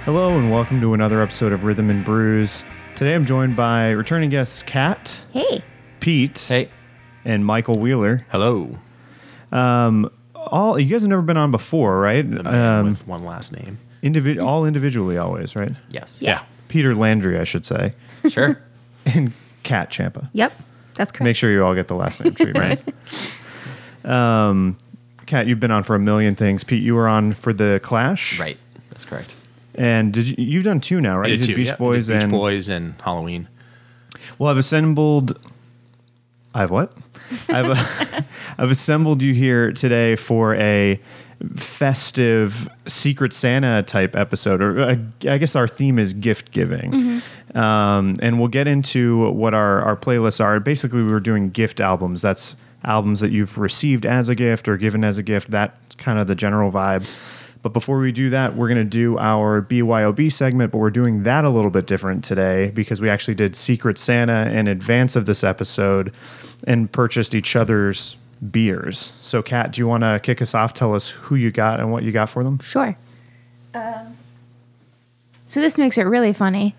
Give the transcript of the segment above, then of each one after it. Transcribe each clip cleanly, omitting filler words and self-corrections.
Hello and welcome to another episode of Rhythm and Brews. Today I'm joined by returning guests Kat, Hey. Pete, Hey. and Michael Wheeler. Hello. All you guys have never been on before, right? The man with one last name. All individually, always, right? Yes. Yeah. Peter Landry, I should say, Sure. and Kat Champa. Yep. That's correct. Make sure you all get the last name treatment. Kat, you've been on for a million things. Pete, you were on for the Clash, Right. That's correct. And you've done two now, right? I You did did two, Beach yeah. Boys I did and Beach Boys and Halloween. Well, I've assembled. I've what? I've assembled you here today for a festive Secret Santa type episode, or I guess our theme is gift giving, and we'll get into what our playlists are. Basically, we were doing gift albums. That's albums that you've received as a gift or given as a gift. That's kind of the general vibe. But before we do that, we're going to do our BYOB segment, but we're doing that a little bit different today because we actually did Secret Santa in advance of this episode and purchased each other's beers. So, Kat, do you want to kick us off? Tell us who you got and what you got for them. Sure. So this makes it really funny.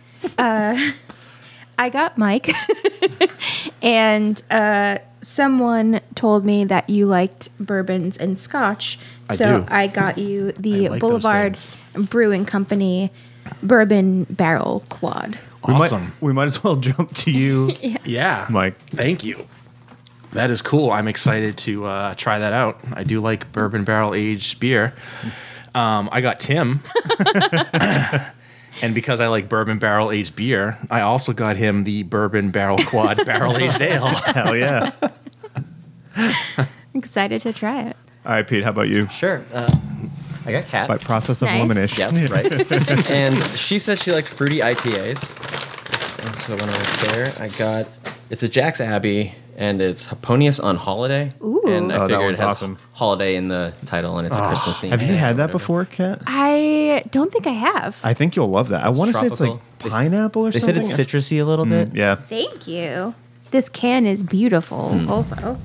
I got Mike, and someone told me that you liked bourbons and scotch. So do. I got you the I like those Boulevard things. Brewing Company Bourbon Barrel Quad. Awesome. We might as well jump to you, Yeah. Mike. Thank you. That is cool. I'm excited to try that out. I do like bourbon barrel aged beer. I got Tim. And because I like bourbon barrel aged beer, I also got him the bourbon barrel quad barrel aged ale. Hell yeah. Excited to try it. All right, Pete, how about you? Sure. I got Kat. By process of Nice. elimination. Yes, right. And she said she liked fruity IPAs. And so when I was there, I got, it's a Jack's Abbey, and it's Hoponius on Holiday. Ooh. And Oh, I that figured one's it has awesome. holiday in the title, and it's a Christmas theme. Have you had that whatever. before, Kat? I don't think I have. I think you'll love that. I want to say it's like tropical. They s- pineapple or They something. said it's citrusy a little bit. Yeah. Thank you. This can is beautiful also.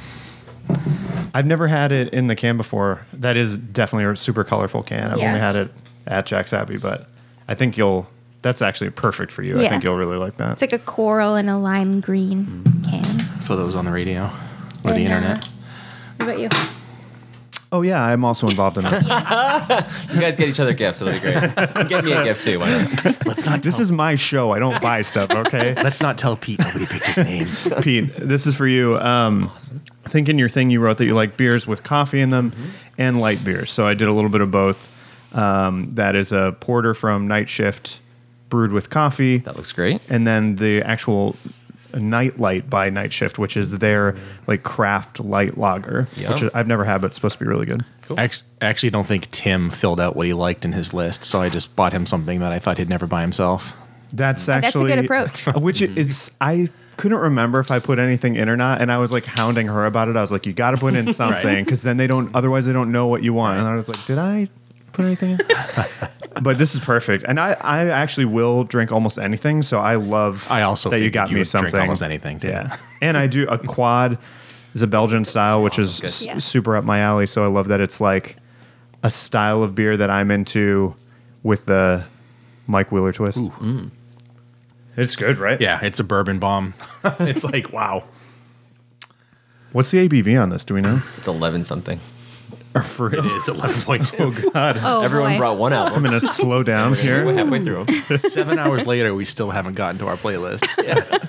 I've never had it in the can before. That is definitely a super colorful can. I've only Yes. had it at Jack's Abbey, but I think that's actually perfect for you. I Yeah. think you'll really like that. It's like a coral and a lime green can. For those on the radio or the And, internet. What about you? Oh yeah, I'm also involved in this. You guys get each other gifts. That'll be great. Get me a gift too. Why not? Let's not This is my show. I don't buy stuff, okay? Let's not tell Pete nobody picked his name. Pete, this is for you. I think in your thing you wrote that you like beers with coffee in them and light beers. So I did a little bit of both. That is a porter from Night Shift brewed with coffee. That looks great. And then the actual Night Light by Night Shift, which is their like craft light lager, Yeah. which I've never had, but it's supposed to be really good. I actually don't think Tim filled out what he liked in his list, so I just bought him something that I thought he'd never buy himself. That's That's a actually good approach. Which is I couldn't remember if I put anything in or not, and I was like hounding her about it. I was like, "You got to put in something, because then otherwise they don't know what you want." And I was like, "Did I put anything in?" But this is perfect, and I actually will drink almost anything. So I love. I also that you figured got you me would drink something. almost anything, too. Yeah, and I do a quad is a Belgian style, which is Good. Yeah. super up my alley. So I love that it's like a style of beer that I'm into with the Mike Wheeler twist. It's good, right? Yeah, it's a bourbon bomb. It's like, wow. What's the ABV on this? Do we know? It's 11 something. For It is 11.2. God, Oh, Everyone boy. brought one I'm album. gonna slow down We're here. halfway through 'em. 7 hours later, we still haven't gotten to our playlists.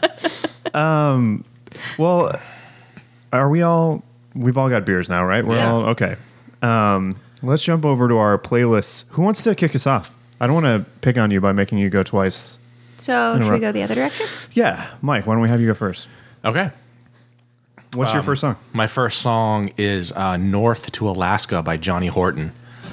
Well, are we all? We've all got beers now, right? We're Yeah. all okay. Let's jump over to our playlists. Who wants to kick us off? I don't want to pick on you by making you go twice. So should we Interrupt. go the other direction? Yeah, Mike. Why don't we have you go first? Okay. What's your first song? My first song is North to Alaska by Johnny Horton.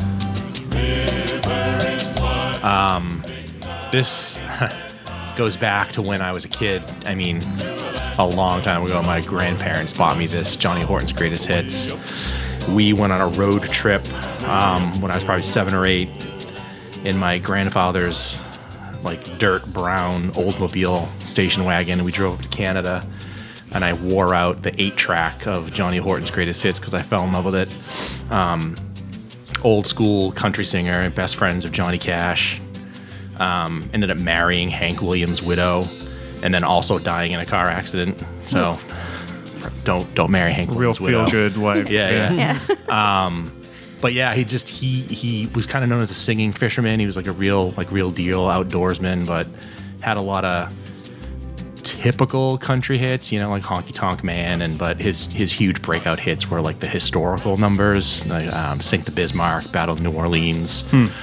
This goes back to when I was a kid. I mean, a long time ago, my grandparents bought me this Johnny Horton's Greatest Hits. We went on a road trip when I was probably 7 or 8 in my grandfather's like dirt brown Oldsmobile station wagon. We drove up to Canada, and I wore out the 8-track of Johnny Horton's Greatest Hits because I fell in love with it. Old school country singer, best friends of Johnny Cash. Ended up marrying Hank Williams' widow, and then also dying in a car accident. So don't marry Hank Real Williams' widow. feel good wife. Yeah. Yeah. But yeah, he was kind of known as a singing fisherman. He was like a real deal outdoorsman, but had a lot of typical country hits, like Honky Tonk Man, but his huge breakout hits were like the historical numbers, like Sink the Bismarck, Battle of New Orleans.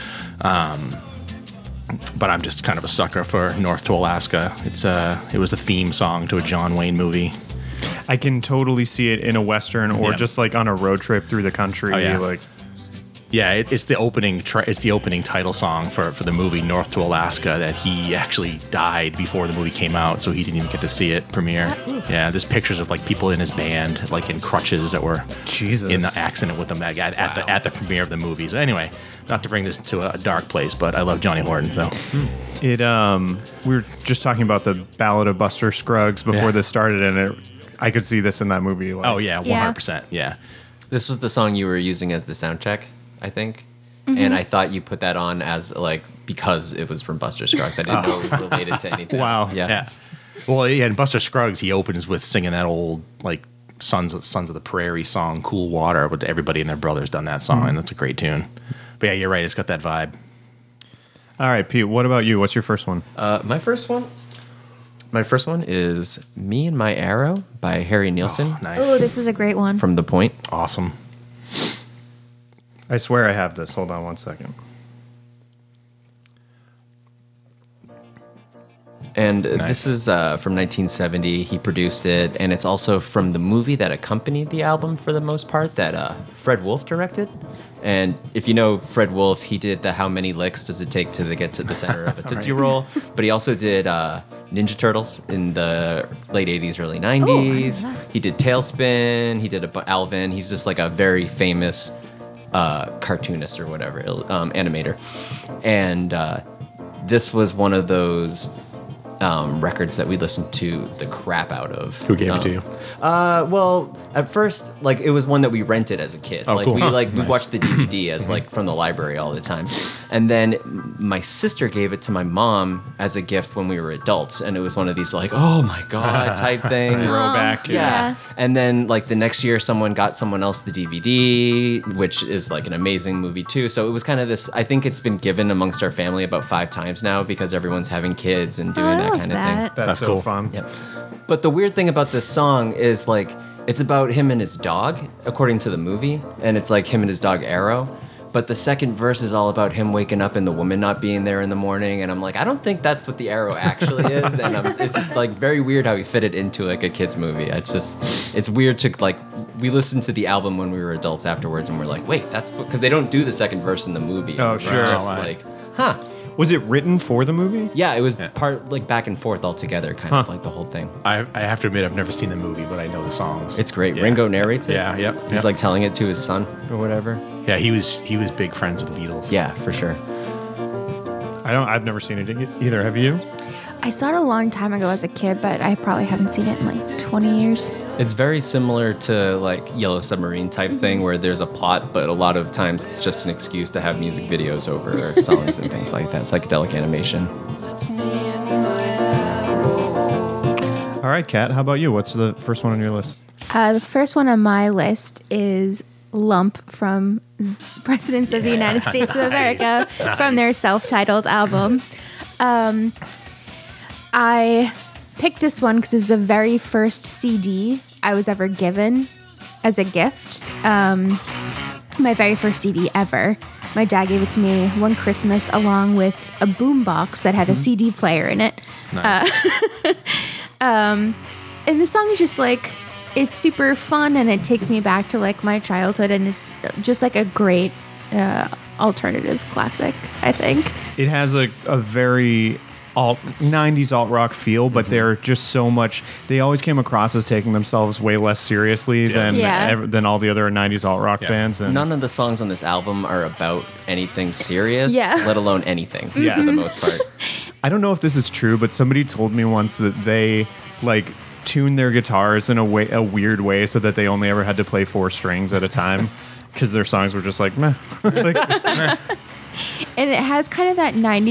But I'm just kind of a sucker for North to Alaska. It was the theme song to a John Wayne movie. I can totally see it in a Western or just like on a road trip through the country. Oh, yeah. Like, Yeah, it's the opening. It's the opening title song for the movie North to Alaska. That he actually died before the movie came out, so he didn't even get to see it premiere. Yeah, there's pictures of like people in his band, like in crutches, that were Jesus. in the accident with him like, at the premiere of the movie. So anyway, not to bring this to a dark place, but I love Johnny Horton. So we were just talking about the Ballad of Buster Scruggs before this started, and I could see this in that movie. Like, oh yeah, 100%. Yeah. This was the song you were using as the soundtrack, I think. And I thought you put that on as like because it was from Buster Scruggs. I didn't know it was related to anything. Wow. Yeah. Well, yeah, in Buster Scruggs, he opens with singing that old like Sons of the Prairie song, "Cool Water." But everybody and their brother's done that song, and that's a great tune. But yeah, you're right. It's got that vibe. All right, Pete. What about you? What's your first one? My first one is "Me and My Arrow" by Harry Nilsson Nice. Oh, this is a great one. from The Point. Awesome. I swear I have this. Hold on one second. And Nice. this is from 1970. He produced it, and it's also from the movie that accompanied the album for the most part that Fred Wolf directed. And if you know Fred Wolf, he did the "How Many Licks Does It Take to Get to the Center of a Tootsie Roll?" But he also did Ninja Turtles in the late 80s, early 90s. that. He did Tailspin. He did Alvin. He's just like a very famous cartoonist or whatever, animator. And this was one of those records that we listened to the crap out of. Who gave it to you? Well, at first, like it was one that we rented as a kid. Oh, like cool. we Huh. we Nice. watched the DVD as like from the library all the time, and then my sister gave it to my mom as a gift when we were adults, and it was one of these like, oh my god type things. Throwback. Yeah. And then like the next year someone got someone else the DVD, which is like an amazing movie too. So it was kind of this, I think it's been given amongst our family about 5 times now because everyone's having kids and doing I that love kind of that. thing. That's so cool. fun. Yep. But the weird thing about this song is like it's about him and his dog, according to the movie, and it's like him and his dog Arrow. But the second verse is all about him waking up and the woman not being there in the morning, and I'm like, I don't think that's what the Arrow actually is, and it's like very weird how he fit it into like a kids movie. It's weird to like we listened to the album when we were adults afterwards, and we're like, wait, that's because they don't do the second verse in the movie. Oh, It's sure. just Right. like, huh. Was it written for the movie? Yeah, it was part like back and forth all together, kind of like the whole thing. I have to admit, I've never seen the movie, but I know the songs. It's great. Yeah. Ringo narrates it. Yeah, yep, He's yep. like telling it to his son or whatever. Yeah, he was big friends with the Beatles. Yeah, for sure. I've never seen it either. Have you? I saw it a long time ago as a kid, but I probably haven't seen it in like 20 years. It's very similar to like Yellow Submarine type thing where there's a plot, but a lot of times it's just an excuse to have music videos over songs and things like that. Psychedelic animation. All right, Kat. How about you? What's the first one on your list? The first one on my list is Lump from Presidents of the United States of America from their self-titled album. I picked this one because it was the very first CD I was ever given as a gift. My very first CD ever. My dad gave it to me one Christmas along with a boombox that had a CD player in it. Nice. And the song is just like, it's super fun and it takes me back to like my childhood, and it's just like a great alternative classic, I think. It has a very 90s alt rock feel, but they're just so much. They always came across as taking themselves way less seriously Yeah. than all the other 90s alt rock Yeah. bands. And None of the songs on this album are about anything serious, Yeah. let alone anything Yeah. for the most part. I don't know if this is true, but somebody told me once that they like tune their guitars in a weird way so that they only ever had to play 4 strings at a time because their songs were just like meh. Like, And it has kind of that 90s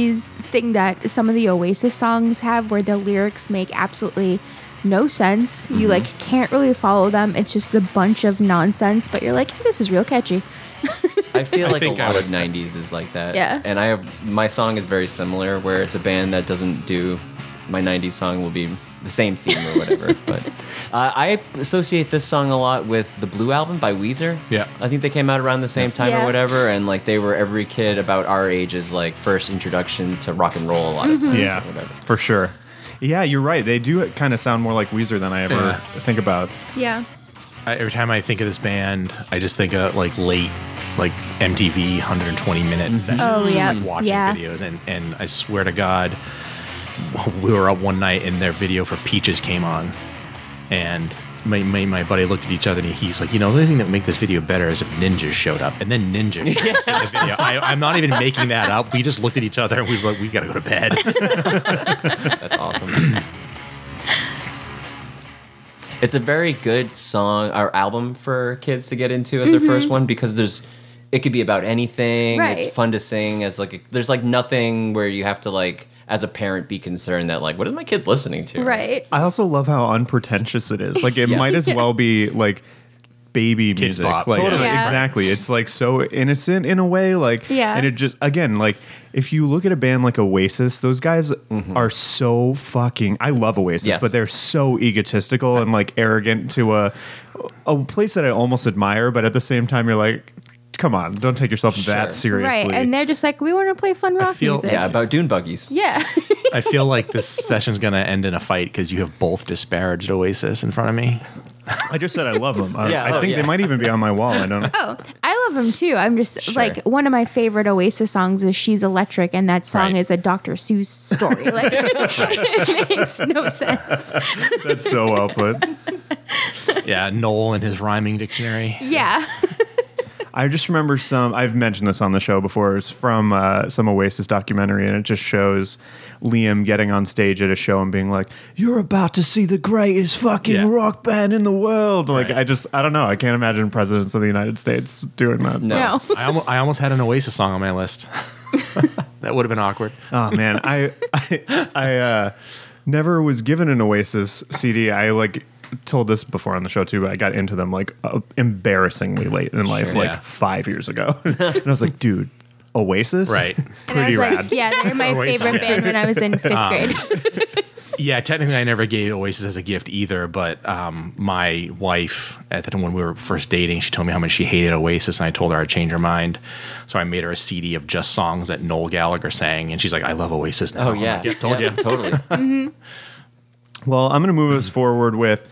thing that some of the Oasis songs have, where the lyrics make absolutely no sense. You like can't really follow them. It's just a bunch of nonsense, but you're like, this is real catchy. I feel I like a think I lot would- of 90s is like that. Yeah. And my song is very similar, where it's a band that doesn't do, my 90s song will be the same theme or whatever. But I associate this song a lot with the Blue Album by Weezer. Yeah. I think they came out around the same time Yeah. or whatever, and like they were every kid about our age's like first introduction to rock and roll a lot of times Yeah, or whatever. for sure. Yeah, you're right. They do kind of sound more like Weezer than I ever Yeah. think about. Yeah. Every time I think of this band, I just think of like late, like MTV 120 minute sessions, Oh, just yeah. like watching Yeah. videos. And I swear to God, we were up one night and their video for Peaches came on, and my buddy looked at each other and he's like, the only thing that would make this video better is if ninjas showed up. And then ninjas showed up in the video. I'm not even making that up. We just looked at each other and we were like, we got to go to bed. That's awesome. It's a very good song or album for kids to get into as their first one, because it could be about anything. Right. It's fun to sing there's like nothing where you have to like as a parent be concerned that like, what is my kid listening to? Right. I also love how unpretentious it is. Like it Yes. might as well be like baby Kids music. bop. Like Totally. Yeah. exactly. It's like so innocent in a way. Like Yeah. and it just again, like if you look at a band like Oasis, those guys are so fucking I love Oasis, Yes. but they're so egotistical and like arrogant to a place that I almost admire, but at the same time you're like, come on, don't take yourself Sure. that seriously. Right. And they're just like, we want to play fun rock feel- music. Yeah, about dune buggies. Yeah. I feel like this session's going to end in a fight because you have both disparaged Oasis in front of me. I just said I love them. Yeah, I oh, think yeah. they might even be on my wall. I don't know. Oh, I love them too. I'm just Sure. like, one of my favorite Oasis songs is She's Electric, and that song Right. is a Dr. Seuss story. Like, it makes no sense. That's so well put. Yeah, Noel and his rhyming dictionary. Yeah. I just remember I've mentioned this on the show before. It's from some Oasis documentary, and it just shows Liam getting on stage at a show and being like, "You're about to see the greatest fucking Yeah. rock band in the world." Like, Right. I don't know. I can't imagine presidents of the United States doing that. No. No. I almost had an Oasis song on my list. That would have been awkward. Oh man, I never was given an Oasis CD. I like told this before on the show too, but I got into them like embarrassingly late in life, Sure. like Yeah. 5 years ago. And I was like, dude, Oasis? Right. And I Pretty was rad. like, yeah, they're my Oasis, favorite yeah. band when I was in fifth grade. Yeah, technically, I never gave Oasis as a gift either. But my wife, at the time when we were first dating, she told me how much she hated Oasis, and I told her I'd change her mind. So I made her a CD of just songs that Noel Gallagher sang, and she's like, "I love Oasis now." Oh I'm yeah. like, told Yeah, you. Totally. Well, I'm going to move us forward with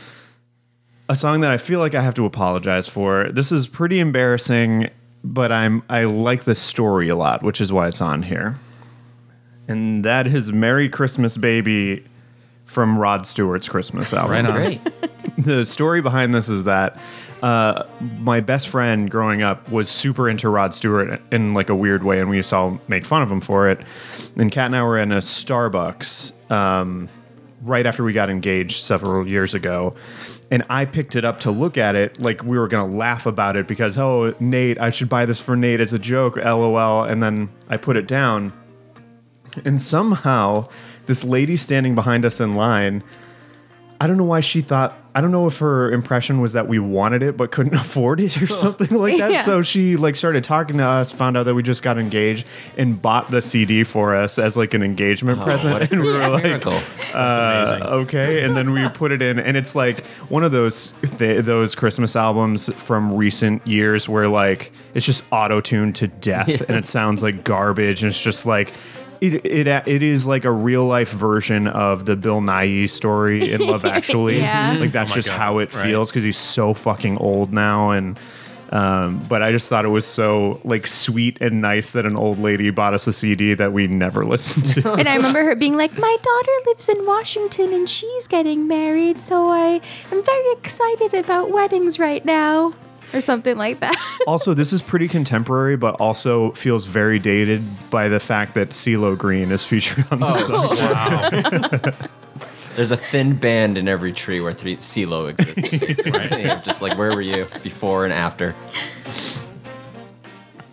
a song that I feel like I have to apologize for. This is pretty embarrassing, but I like the story a lot, which is why it's on here. And that is Merry Christmas Baby from Rod Stewart's Christmas album. Right on. Great. The story behind this is that my best friend growing up was super into Rod Stewart in like a weird way, and we used to all make fun of him for it. And Kat and I were in a Starbucks right after we got engaged several years ago, and I picked it up to look at it like we were going to laugh about it because, oh, Nate, I should buy this for Nate as a joke, LOL. And then I put it down, and somehow this lady standing behind us in line, I don't know why she thought, I don't know if her impression was that we wanted it but couldn't afford it or something like that. Yeah. So she like started talking to us, found out that we just got engaged, and bought the CD for us as like an engagement present. What a And we were like, miracle. That's amazing. okay. And then we put it in, and it's like one of those Christmas albums from recent years where like it's just auto-tuned to death and it sounds like garbage, and it's just like it is like a real life version of the Bill Nighy story in Love Actually. Yeah. Like that's Oh my just God. how it Right. feels because he's so fucking old now. And but I just thought it was so like sweet and nice that an old lady bought us a CD that we never listened to. And I remember her being like, my daughter lives in Washington and she's getting married, so I am very excited about weddings right now. Or something like that. Also, this is pretty contemporary, but also feels very dated by the fact that CeeLo Green is featured on the song. Wow. There's a thin band in every tree where CeeLo existed. Right. Just like, where were you before and after?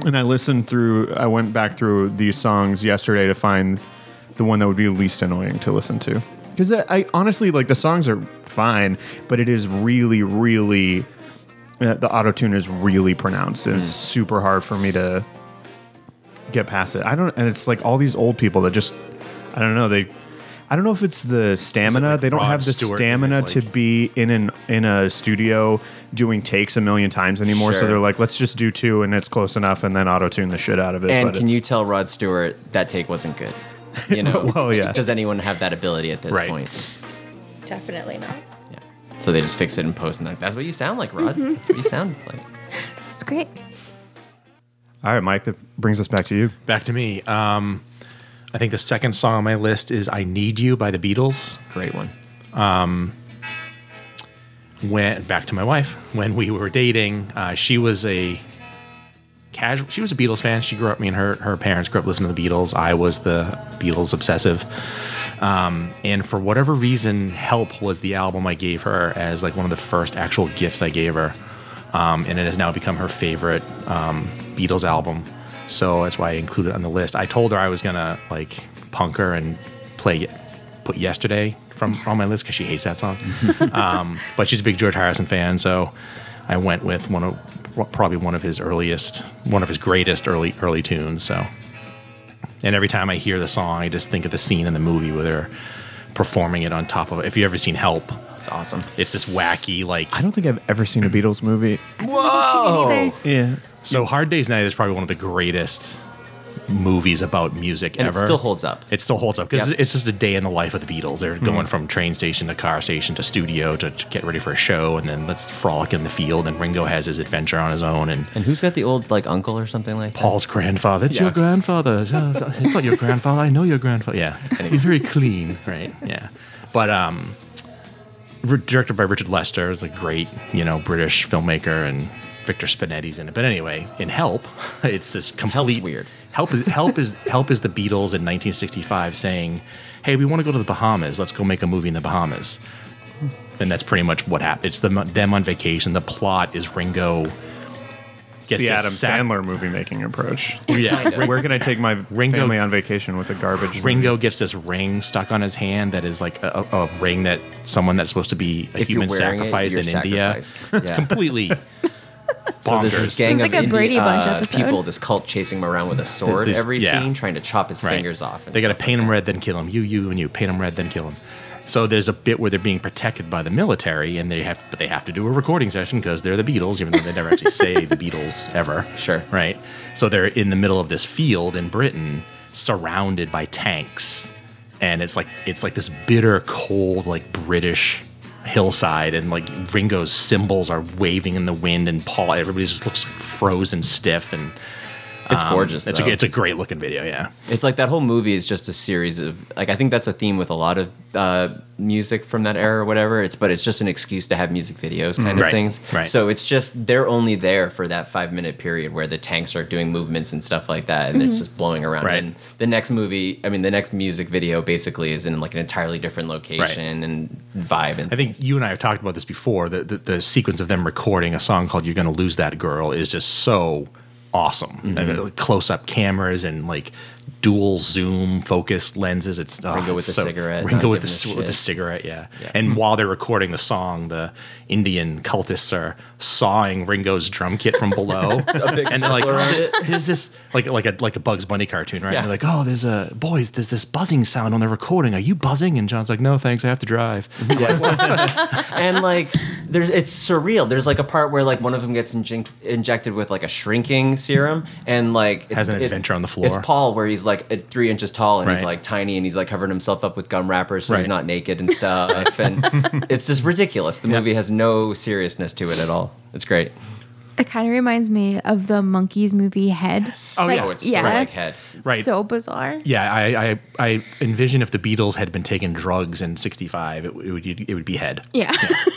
And I went back through these songs yesterday to find the one that would be least annoying to listen to. Because I honestly, like, the songs are fine, but it is really, really, the auto-tune is really pronounced. And it's super hard for me to get past it. And it's like all these old people that just, I don't know, I don't know if it's the stamina. like they don't Rod have the Stewart stamina is to like- be in a studio doing takes a million times anymore. So Sure. they're like, let's just do 2 and it's close enough, and then auto-tune the shit out of it. And But can it's- you tell Rod Stewart that take wasn't good? You know, Well, yeah. Does anyone have that ability at this Right. point? Definitely not. Yeah. So they just fix it in post and like, that's what you sound like, Rod. That's what you sound like. It's great. All right, Mike, that brings us back to you. Back to me. I think the second song on my list is "I Need You" by the Beatles. Great one. Back to my wife. When we were dating, she was a Beatles fan. She grew up. Me and her parents grew up listening to the Beatles. I was the Beatles obsessive. And for whatever reason, "Help" was the album I gave her as like one of the first actual gifts I gave her. And it has now become her favorite Beatles album. So that's why I included it on the list. I told her I was gonna like punk her and put "Yesterday" on my list because she hates that song. But she's a big George Harrison fan, so I went with probably one of his greatest early tunes. So, and every time I hear the song, I just think of the scene in the movie where they're performing it on top of it. If you ever seen "Help," It's awesome. it's this wacky like. I don't think I've ever seen a Beatles movie. Whoa! Yeah. So "Hard Day's Night" is probably one of the greatest movies about music And ever. it still holds up. It still holds up because Yep. it's just a day in the life of the Beatles. They're going from train station to car station to studio to get ready for a show, and then let's frolic in the field. And Ringo has his adventure on his own, and And who's got the old like uncle or something like that? Paul's grandfather. It's Yeah. your grandfather. It's not your grandfather. I know your grandfather. Yeah, he's very clean, right? Yeah, but directed by Richard Lester, is a great British filmmaker, and Victor Spinetti's in it. But anyway, in "Help," it's this complete Help's weird. Help is the Beatles in 1965 saying, "Hey, we want to go to the Bahamas. Let's go make a movie in the Bahamas." And that's pretty much what happened. It's them on vacation. The plot is Ringo gets The a Adam sack- Sandler movie making approach. Yeah, Where can I take my Ringo- family on vacation with a garbage Ringo movie? gets this ring stuck on his hand that is like a ring that someone that's supposed to be a If you're human wearing it, sacrifice you're in India. sacrificed. It's Yeah. completely So there's this bonkers. gang Sounds of like a Brady Bunch episode. people, this cult chasing him around with a sword This- every yeah. scene, trying to chop his Right. fingers off. and They got to stuff paint like him that. red, then kill him. You, and you. Paint him red, then kill him. So there's a bit where they're being protected by the military, and they have to do a recording session because they're the Beatles, even though they never actually say the Beatles ever. Sure. Right. So they're in the middle of this field in Britain, surrounded by tanks, and it's like this bitter, cold, like British hillside, and like Ringo's cymbals are waving in the wind, and everybody just looks frozen stiff, and It's gorgeous. It's though. a great looking video. Yeah. It's like that whole movie is just a series of like I think that's a theme with a lot of music from that era or whatever. But it's just an excuse to have music videos kind of Right, things. right. So it's just they're only there for that 5-minute period where the tanks are doing movements and stuff like that, and it's just blowing around. Right. And the next music video basically is in like an entirely different location and vibe. And I think you and I have talked about this before. The sequence of them recording a song called "You're Gonna Lose That Girl" is just so awesome. Mm-hmm. I mean, like, close-up cameras and like dual zoom focus lenses. It's Ringo with it's the cigarette, Ringo not with giving a with the shit. cigarette. Yeah. And while they're recording the song, the Indian cultists are sawing Ringo's drum kit from below. a big And they're like, circle around it. there's this like a Bugs Bunny cartoon, right? Yeah. And they're like, oh, there's this buzzing sound on the recording. Are you buzzing? And John's like, no, thanks, I have to drive. And like it's surreal. There's like a part where like one of them gets injected with like a shrinking serum, and like Has an adventure on the floor. It's Paul where he's like 3 inches tall and he's Right. like tiny and he's like covering himself up with gum wrappers so Right. he's not naked and stuff. And it's just ridiculous. The movie has no seriousness to it at all. It's great. It kind of reminds me of the Monkeys movie Head. Oh, yeah. Oh, it's sort of like Head. Right. So bizarre. Yeah, I envision if the Beatles had been taking drugs in '65, it would be Head. Yeah.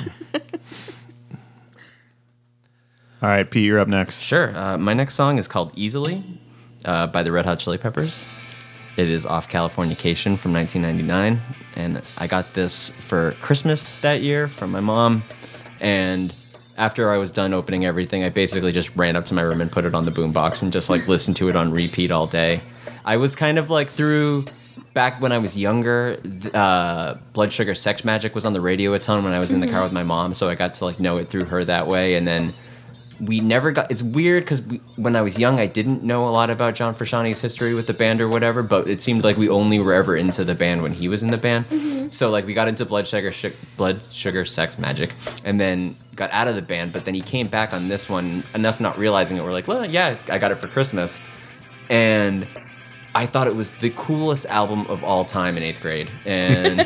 All right, Pete, you're up next. Sure. My next song is called Easily by the Red Hot Chili Peppers. It is off Californication from 1999. And I got this for Christmas that year from my mom. And after I was done opening everything, I basically just ran up to my room and put it on the boombox and just like listened to it on repeat all day. I was kind of like back when I was younger, Blood Sugar Sex Magic was on the radio a ton when I was in the car with my mom, so I got to like know it through her that way. And then we never got. It's weird because when I was young, I didn't know a lot about John Frusciante's history with the band or whatever. But it seemed like we only were ever into the band when he was in the band. So like we got into Blood Sugar Sex Magic, and then got out of the band. But then he came back on this one, and us not realizing it, we're like, well, yeah, I got it for Christmas, and I thought it was the coolest album of all time in 8th grade, and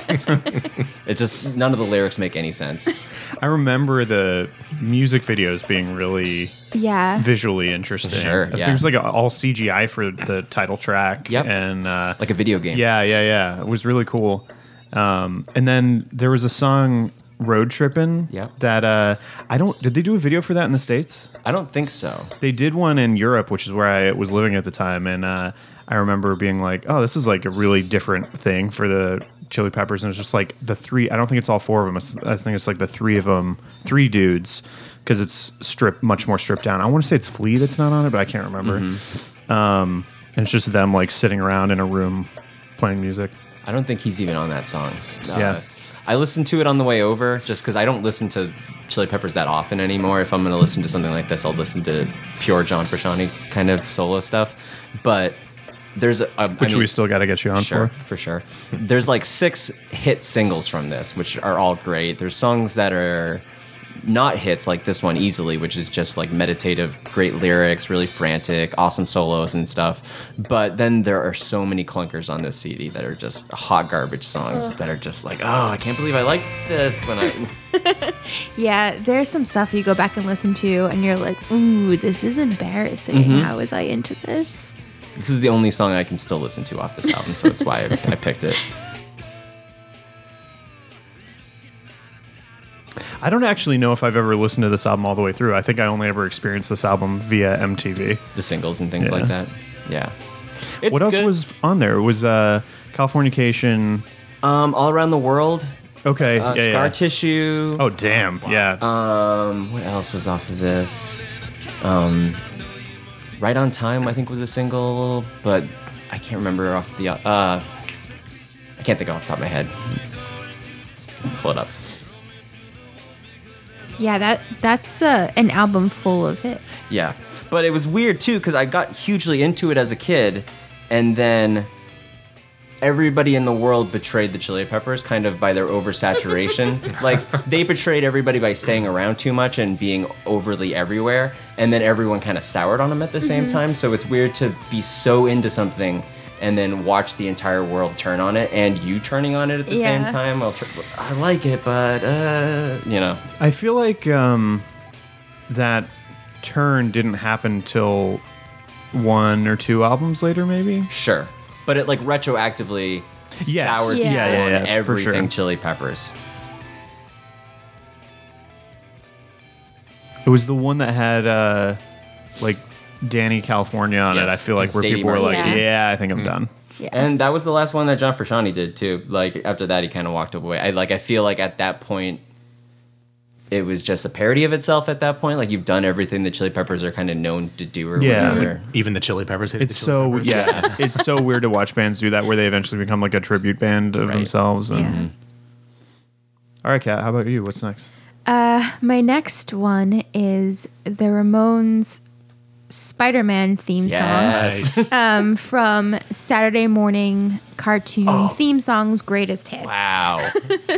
it just none of the lyrics make any sense. I remember the music videos being really visually interesting. Sure, yeah. There's like all CGI for the title track. Yep. And like a video game. Yeah. It was really cool. And then there was a song, Road Trippin'. Yep. That did they do a video for that in the States? I don't think so. They did one in Europe, which is where I was living at the time, and I remember being like, oh, this is like a really different thing for the Chili Peppers. And it's just like the three, I don't think it's all four of them. I think it's like the three of them, three dudes, because it's much more stripped down. I want to say it's Flea that's not on it, but I can't remember. And it's just them like sitting around in a room playing music. I don't think he's even on that song. Yeah. I listened to it on the way over just because I don't listen to Chili Peppers that often anymore. If I'm going to listen to something like this, I'll listen to pure John Frusciante kind of solo stuff. But there's which we still got to get you on for sure. There's like 6 hit singles from this, which are all great. There's songs that are not hits like this one, Easily, which is just like meditative, great lyrics, really frantic, awesome solos and stuff. But then there are so many clunkers on this CD that are just hot garbage songs that are just like, oh, I can't believe I like this when I... Yeah, there's some stuff you go back and listen to and you're like, ooh, this is embarrassing. How was I into this? This is the only song I can still listen to off this album, so that's why I picked it. I don't actually know if I've ever listened to this album all the way through. I think I only ever experienced this album via MTV. The singles and things like that. Yeah. It's what else good. was on there? It was Californication. All Around the World. Okay. Scar Tissue. Oh, damn. Yeah. What else was off of this? Right on Time, I think, was a single, but I can't remember off the... I can't think off the top of my head. Pull it up. Yeah, that's an album full of hits. Yeah. But it was weird, too, because I got hugely into it as a kid, and then everybody in the world betrayed the Chili Peppers kind of by their oversaturation. Like, they betrayed everybody by staying around too much and being overly everywhere, and then everyone kind of soured on them at the same time. So it's weird to be so into something and then watch the entire world turn on it and you turning on it at the same time. I like it, but, you know. I feel like that turn didn't happen till 1 or 2 albums later, maybe? Sure. But it, like, retroactively soured Yeah. on Yeah, for everything sure. Chili Peppers. It was the one that had, like, Danny California on it. I Yes, feel like and where Stady people were like, Murphy. yeah, I think I'm done. Yeah. And that was the last one that John Frusciante did, too. Like, after that, he kind of walked away. I feel like at that point, it was just a parody of itself at that point. Like, you've done everything the Chili Peppers are kind of known to do or Yeah. whatever. Even the Chili Peppers hated It's the Chili so Peppers. it's so weird to watch bands do that where they eventually become like a tribute band of Right. themselves. And, Yeah. All right, Kat, how about you? What's next? My next one is the Ramones Spider-Man theme Yes. song from Saturday morning cartoon theme songs greatest hits. Wow.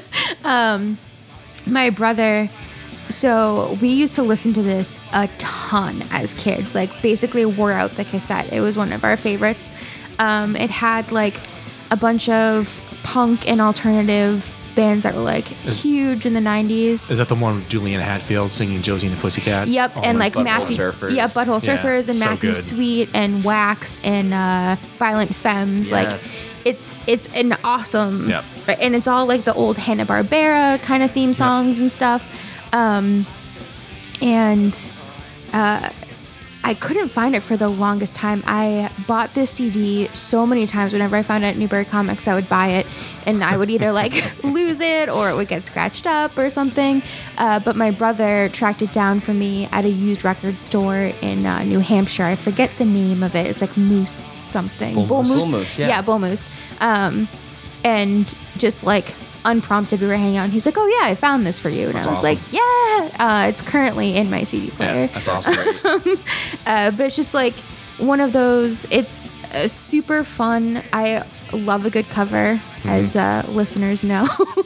My brother, so we used to listen to this a ton as kids, like basically wore out the cassette. It was one of our favorites. It had like a bunch of punk and alternative bands that were like huge in the 90s. Is that the one with Julian Hatfield singing Josie and the Pussycats? Yep, Oh and my like Butthole Matthew, Surfers. yeah, Butthole Yeah, Surfers and so Matthew good. Sweet and Wax and Violent Femmes. Yes. Like it's an awesome, Yep. and it's all like the old Hanna-Barbera kind of theme songs and stuff. And I couldn't find it for the longest time. I bought this CD so many times. Whenever I found it at Newberry Comics, I would buy it, and I would either like lose it or it would get scratched up or something. But my brother tracked it down for me at a used record store in New Hampshire. I forget the name of it. It's like Moose something. Bull Moose, yeah. Yeah, Bull Moose. And just like unprompted, we were hanging out, and he's like, "Oh yeah, I found this for you," and That's I was awesome. like, "Yeah, it's currently in my CD player." Yeah, that's awesome. But it's just like one of those. It's super fun. I love a good cover, as listeners know.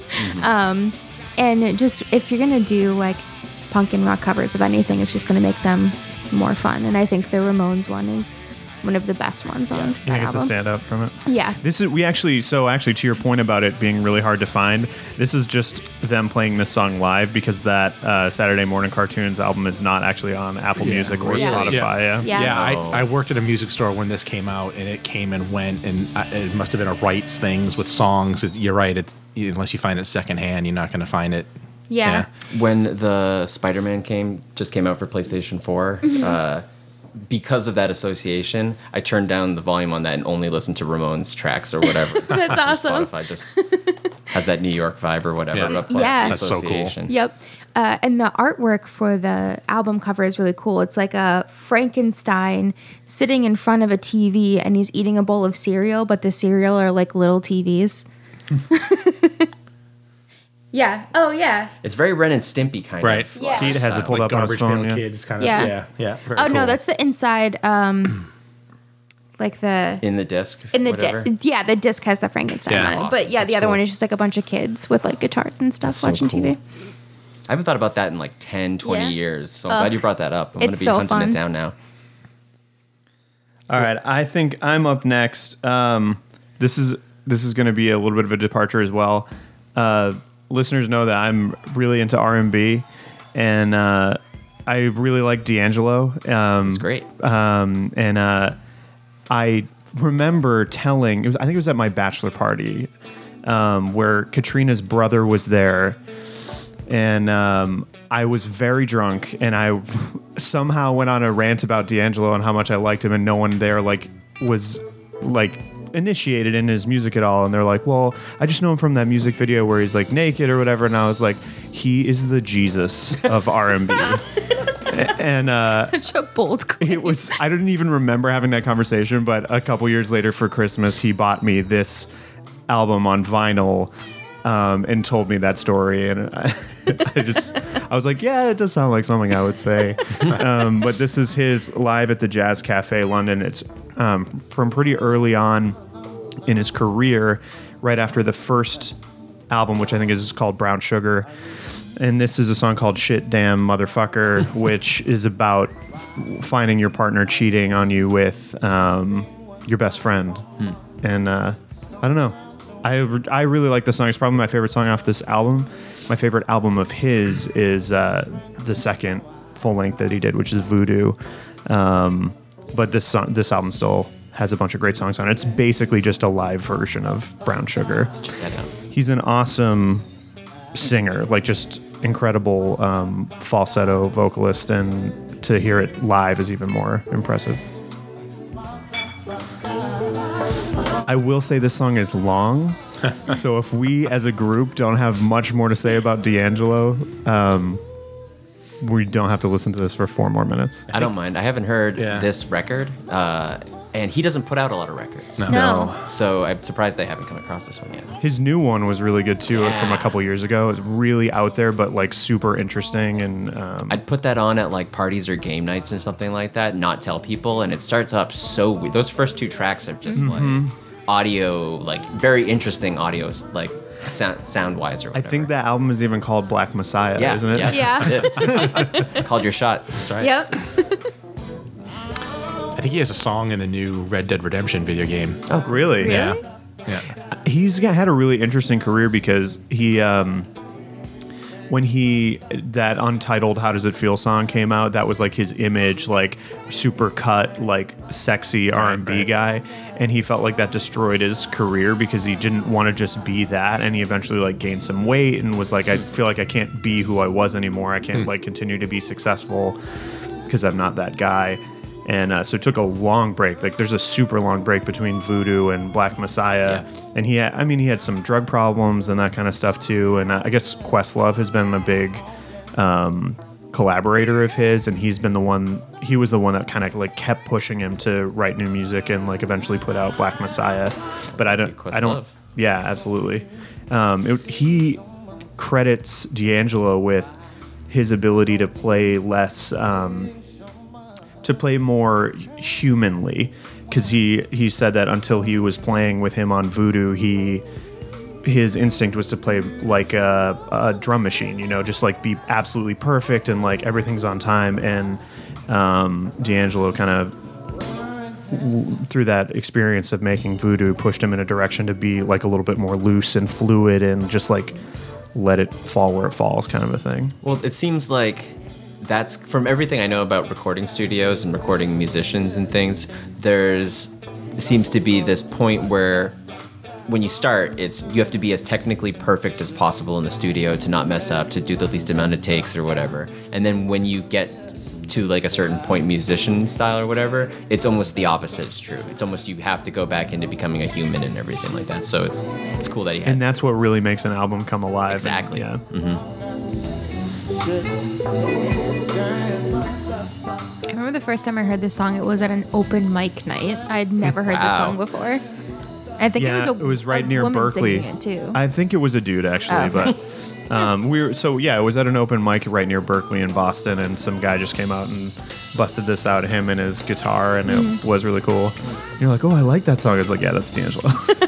And just if you're gonna do like punk and rock covers of anything, it's just gonna make them more fun. And I think the Ramones one is one of the best ones on I that think it's a album. stand up from it. Yeah. This is actually to your point about it being really hard to find. This is just them playing this song live because that Saturday Morning Cartoons album is not actually on Apple Music or Yeah. Spotify. Yeah. Yeah, Oh. I worked at a music store when this came out, and it came and went, and it must have been a rights things with songs. You're right. It's unless you find it secondhand, you're not going to find it. Yeah. When the Spider-Man just came out for PlayStation 4, because of that association, I turned down the volume on that and only listened to Ramones tracks or whatever. That's awesome. Spotify just has that New York vibe or whatever. Yeah. Plus Yeah. the That's so cool. association. Yep. And the artwork for the album cover is really cool. It's like a Frankenstein sitting in front of a TV, and he's eating a bowl of cereal, but the cereal are like little TVs. Yeah. Oh, yeah. It's very Ren and Stimpy kind Right. of. Yeah. Pete has it pulled Like up on his Garbage phone. Pail Yeah. Kids kind of. Yeah. Yeah. Very Oh, no, cool. that's the inside, like the... In the disc. In the whatever. yeah, the disc has the Frankenstein Yeah. on it. Awesome. But yeah, the That's other cool. one is just like a bunch of kids with like guitars and stuff so watching cool. TV. I haven't thought about that in like 10, 20 Yeah. years. So I'm glad you brought that up. I'm going to It's be so hunting fun. it down now. All right, I think I'm up next. This is going to be a little bit of a departure as well. Listeners know that I'm really into R&B, and I really like D'Angelo. It's great. And I remember telling, I think it was at my bachelor party, where Katrina's brother was there, and I was very drunk, and I somehow went on a rant about D'Angelo and how much I liked him, and no one there was initiated in his music at all, and they're like, well, I just know him from that music video where he's like naked or whatever, and I was like, he is the Jesus of R&B. And Such a bold claim. it was, I didn't even remember having that conversation, but a couple years later for Christmas, he bought me this album on vinyl and told me that story. And I was like, yeah, it does sound like something I would say. But this is his live at the Jazz Cafe London. It's from pretty early on in his career, right after the first album, which I think is called Brown Sugar. And this is a song called Shit Damn Motherfucker, which is about finding your partner cheating on you with your best friend. And I don't know. I really like this song. It's probably my favorite song off this album. My favorite album of his is the second full length that he did, which is Voodoo. But this album still has a bunch of great songs on it. It's basically just a live version of Brown Sugar. Check that out. He's an awesome singer, like just incredible falsetto vocalist, and to hear it live is even more impressive. I will say this song is long, so if we as a group don't have much more to say about D'Angelo, we don't have to listen to this for 4 more minutes. I don't mind. I haven't heard Yeah. this record, and he doesn't put out a lot of records. No. So I'm surprised they haven't come across this one yet. His new one was really good too, from a Yeah. couple years ago. It's really out there, but like super interesting. And I'd put that on at like parties or game nights or something like that, not tell people, and it starts up so weird. Those first 2 tracks are just like audio, like very interesting audio, like sound wise or I whatever. think that album is even called Black Messiah, yeah, isn't it? Yeah. it is. Called your shot. That's right. Yep. I think he has a song in the new Red Dead Redemption video game. Oh, really? Yeah. Yeah. He's had a really interesting career because he, when that Untitled How Does It Feel song came out, that was like his image, like super cut, like sexy R&B right. guy. And he felt like that destroyed his career because he didn't want to just be that. And he eventually like gained some weight and was like, I feel like I can't be who I was anymore. I can't like continue to be successful because I'm not that guy. And so it took a long break. Like there's a super long break between Voodoo and Black Messiah. Yeah. And he had some drug problems and that kind of stuff too. And I guess Questlove has been a big collaborator of his, and he was the one that kind of like kept pushing him to write new music and like eventually put out Black Messiah. But I don't. Yeah, absolutely. He credits D'Angelo with his ability to play less. To play more humanly, because he said that until he was playing with him on Voodoo, his instinct was to play like a drum machine, just like be absolutely perfect and like everything's on time. And D'Angelo kind of through that experience of making Voodoo pushed him in a direction to be like a little bit more loose and fluid and just like let it fall where it falls, kind of a thing. Well, it seems like that's from everything I know about recording studios and recording musicians and things. Seems to be this point where when you start, you have to be as technically perfect as possible in the studio to not mess up, to do the least amount of takes or whatever. And then when you get to like a certain point, musician style or whatever, it's almost the opposite is true. It's almost you have to go back into becoming a human and everything like that. So it's cool that he had. And that's what really makes an album come alive. Exactly. And, yeah. I remember the first time I heard this song, it was at an open mic night. I'd never heard this song before. I think it was right near woman Berkeley. singing it too. I think it was a dude actually, okay. but it was at an open mic right near Berkeley in Boston, and some guy just came out and busted this out, him and his guitar, and it was really cool. And you're like, oh, I like that song. I was like, yeah, that's D'Angelo.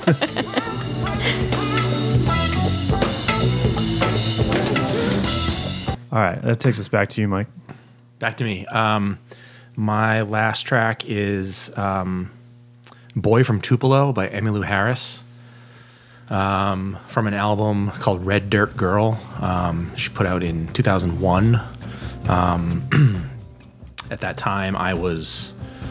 All right, that takes us back to you, Mike. Back to me. My last track is Boy from Tupelo by Emmylou Harris, from an album called Red Dirt Girl. She put out in 2001. At that time, I was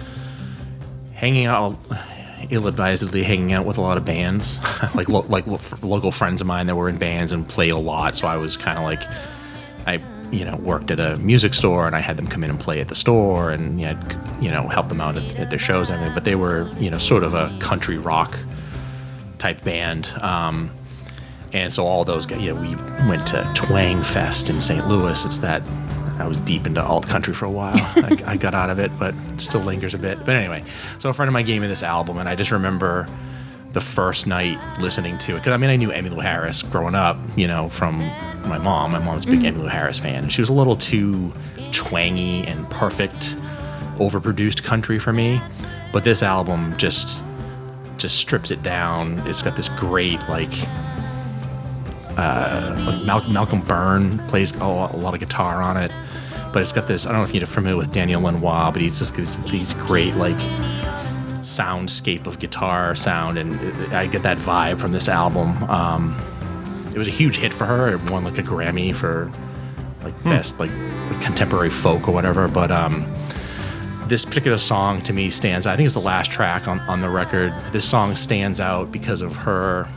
ill-advisedly hanging out with a lot of bands, like local friends of mine that were in bands and played a lot. So I was kind of like, I worked at a music store, and I had them come in and play at the store, and help them out at their shows and everything. But they were sort of a country rock type band, and so all those guys, we went to Twang Fest in St. Louis. It's that I was deep into alt country for a while. I got out of it, but still lingers a bit. But anyway, so a friend of mine gave me this album, and I just remember the first night listening to it, because I knew Emmylou Harris growing up, from my mom. My mom's a big Emmylou Harris fan, and she was a little too twangy and perfect, overproduced country for me. But this album just strips it down. It's got this great Malcolm Byrne plays a lot of guitar on it, but it's got this. I don't know if you're familiar with Daniel Lanois, but he's just got these great soundscape of guitar sound, and I get that vibe from this album. It was a huge hit for her. It won a Grammy for best contemporary folk or whatever. But this particular song to me stands out. I think it's the last track on the record. This song stands out because of her.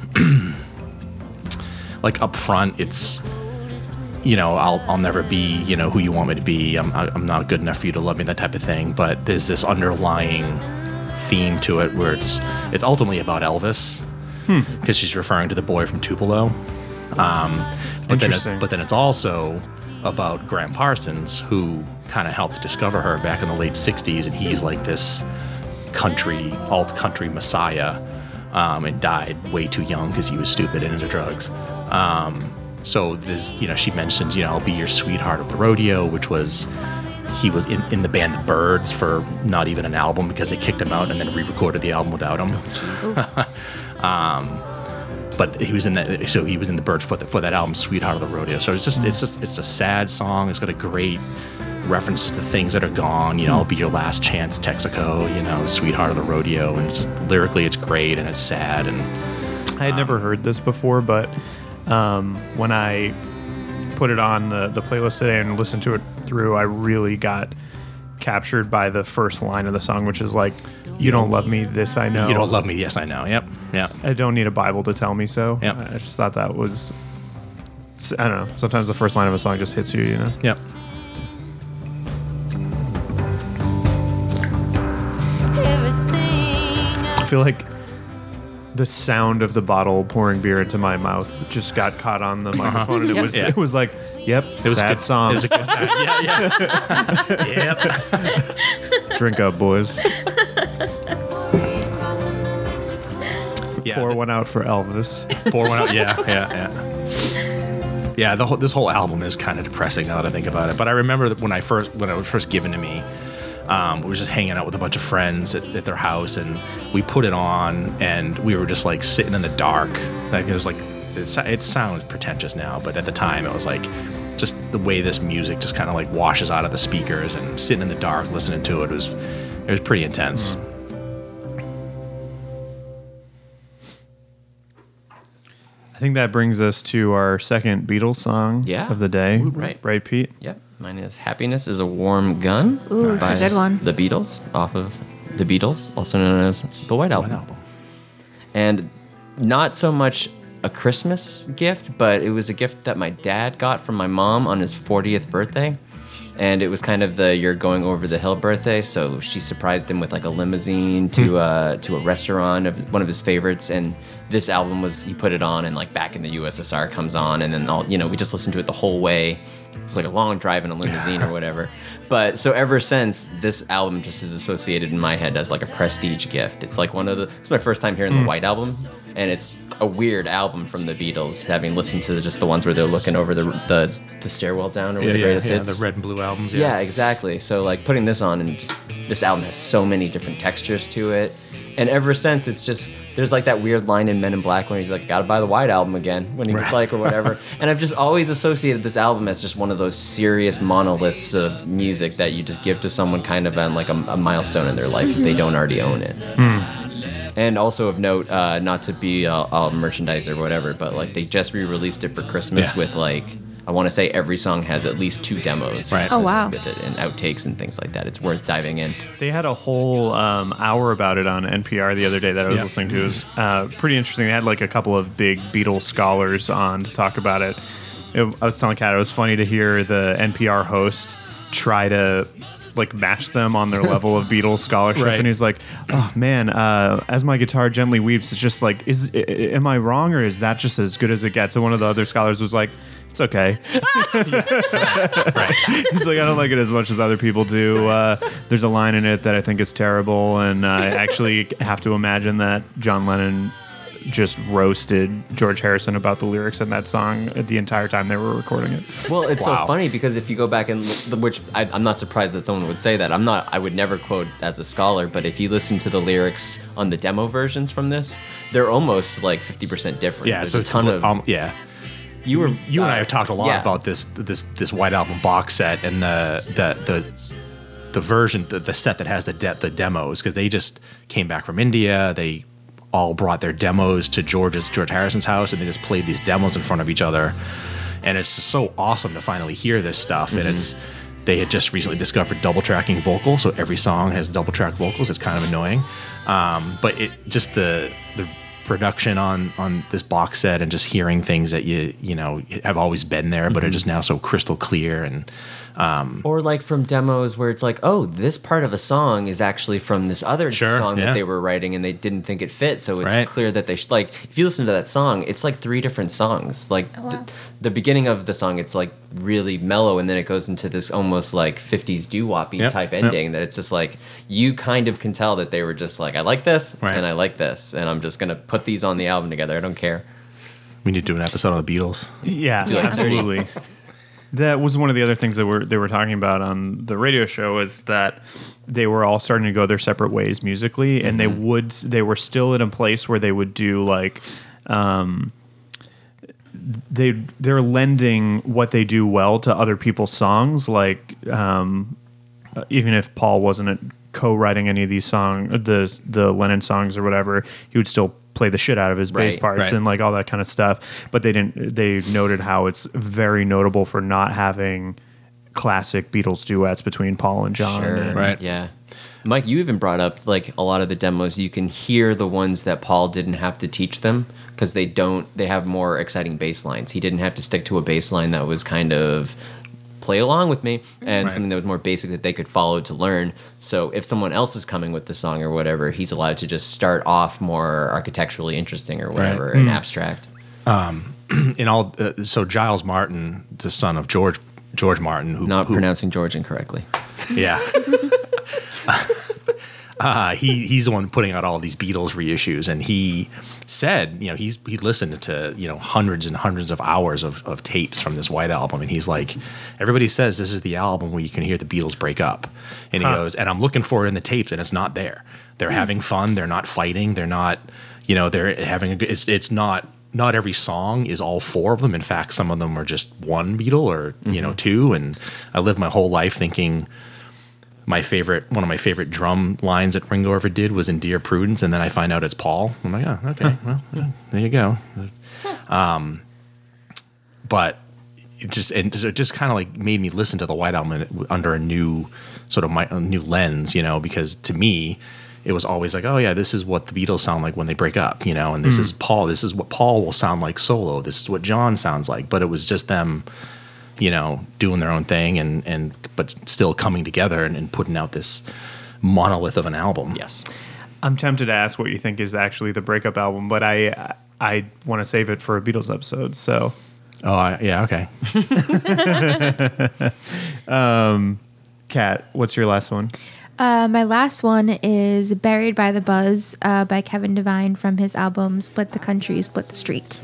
Up front, it's I'll never be who you want me to be. I'm not good enough for you to love me, that type of thing. But there's this underlying theme to it where it's ultimately about Elvis, because she's referring to the boy from Tupelo. But then it's also about Graham Parsons, who kind of helped discover her back in the late 60s, and he's like this alt country messiah, and died way too young because he was stupid and into drugs. So this, she mentions, I'll be your sweetheart of the rodeo, which was, he was in the band The Byrds for not even an album because they kicked him out and then re-recorded the album without him. But he was in that, so he was in The Byrds for that album, Sweetheart of the Rodeo. So it's a sad song. It's got a great reference to things that are gone. I'll be your last chance, Texaco. Sweetheart of the Rodeo, and it's just, lyrically it's great and it's sad. And I had never heard this before, but when I put it on the playlist today and listened to it through, I really got captured by the first line of the song, which is you don't love me, this I know. You don't love me, yes I know. Yep. I don't need a Bible to tell me so. Yep. I just thought that was, I don't know, sometimes the first line of a song just hits you, Yep. feel like the sound of the bottle pouring beer into my mouth just got caught on the microphone, and it was like, yep, it was sad good song. It was a good time. Yep. Drink up, boys. Yeah, Pour one out for Elvis. Pour one out. Yeah. Yeah, this whole album is kind of depressing now that I think about it. But I remember that when it was first given to me, we were just hanging out with a bunch of friends at their house, and we put it on, and we were just like sitting in the dark. Like it was like it sounds pretentious now, but at the time it was like just the way this music just kind of like washes out of the speakers, and sitting in the dark listening to it was pretty intense. I think that brings us to our second Beatles song of the day. Right, Pete? Yep. Mine is Happiness is a Warm Gun. Ooh, it's a good one. The Beatles, off of The Beatles, also known as the White Album. And not so much a Christmas gift, but it was a gift that my dad got from my mom on his 40th birthday. And it was kind of the you're going over the hill birthday, so she surprised him with like a limousine to a restaurant of one of his favorites. And this album he put it on, and like Back in the USSR comes on, and then we just listened to it the whole way. It was like a long drive in a limousine or whatever. But so ever since, this album just is associated in my head as like a prestige gift. It's like it's my first time hearing the White Album, and it's a weird album from the Beatles, having listened to just the ones where they're looking over the stairwell down or the greatest hits. The red and blue albums. Yeah, exactly. So like putting this on, and just this album has so many different textures to it. And ever since, it's just, there's like that weird line in Men in Black when he's like, gotta buy the White Album again, when he like, or whatever. And I've just always associated this album as just one of those serious monoliths of music that you just give to someone kind of on like a milestone in their life if they don't already own it. And also of note, not to be all merchandise or whatever, but like they just re-released it for Christmas with like, I want to say every song has at least 2 demos with it, and outtakes and things like that. It's worth diving in. They had a whole hour about it on NPR the other day that I was listening to. It was pretty interesting. They had like a couple of big Beatles scholars on to talk about it. I was telling Kat, it was funny to hear the NPR host try to like match them on their level of Beatles scholarship, and he's like, "Oh man, as my guitar gently weeps, it's just like, am I wrong, or is that just as good as it gets?" And one of the other scholars was like, "It's okay." He's like, "I don't like it as much as other people do. There's a line in it that I think is terrible, and I actually have to imagine that John Lennon just roasted George Harrison about the lyrics in that song the entire time they were recording it." Well, it's so funny because if you go back and which I'm not surprised that someone would say that. I would never quote as a scholar, but if you listen to the lyrics on the demo versions from this, they're almost like 50% different. Yeah, there's so a ton of You and I have talked a lot about this White Album box set and the version, the set that has the demos, because they just came back from India. They all brought their demos to George Harrison's house, and they just played these demos in front of each other. And it's just so awesome to finally hear this stuff. And they had just recently discovered double tracking vocals, so every song has double track vocals. It's kind of annoying, but it just the production on this box set, and just hearing things that you know have always been there, but are just now so crystal clear. And or like from demos where it's like, oh, this part of a song is actually from this other song that they were writing, and they didn't think it fit, so it's clear that they like, if you listen to that song, it's like 3 different songs. Like the beginning of the song, it's like really mellow, and then it goes into this almost like 50s doo-woppy type ending that it's just like, you kind of can tell that they were just like, I like this and I like this, and I'm just gonna put these on the album together. I don't care. We need to do an episode on the Beatles. Yeah, absolutely. That was one of the other things that they were talking about on the radio show, is that they were all starting to go their separate ways musically, and they were still in a place where they would do like they're lending what they do well to other people's songs, like even if Paul wasn't co-writing any of these songs, the Lennon songs or whatever, he would still play the shit out of his bass parts and like all that kind of stuff. But they noted how it's very notable for not having classic Beatles duets between Paul and John. Sure. Yeah. Mike, you even brought up like a lot of the demos, you can hear the ones that Paul didn't have to teach them, because they have more exciting bass lines. He didn't have to stick to a bass line that was kind of play along with me, and Right. something that was more basic that they could follow to learn. So if someone else is coming with the song or whatever, he's allowed to just start off more architecturally interesting or whatever, and abstract. So Giles Martin, the son of George Martin, Not who pronouncing George incorrectly. yeah. He's the one putting out all these Beatles reissues, and he said, he listened to hundreds and hundreds of hours of tapes from this White Album, and he's like, everybody says this is the album where you can hear the Beatles break up, and he goes, and I'm looking for it in the tapes, and it's not there. They're having fun, they're not fighting, they're not, they're having a good. It's not every song is all four of them. In fact, some of them are just one Beatle or two, and I lived my whole life thinking. One of my favorite drum lines that Ringo ever did was in Dear Prudence, and then I find out it's Paul. I'm like, oh, okay, well, yeah, there you go. But it just kind of like made me listen to the White Album under a new sort of a new lens, because to me, it was always like, oh yeah, this is what the Beatles sound like when they break up, and this is Paul. This is what Paul will sound like solo. This is what John sounds like. But it was just them. Doing their own thing but still coming together and putting out this monolith of an album. Yes. I'm tempted to ask what you think is actually the breakup album, but I want to save it for a Beatles episode. So. Yeah. Okay. Kat, what's your last one? My last one is Buried by the Buzz by Kevin Devine from his album Split the Country, Split the Street.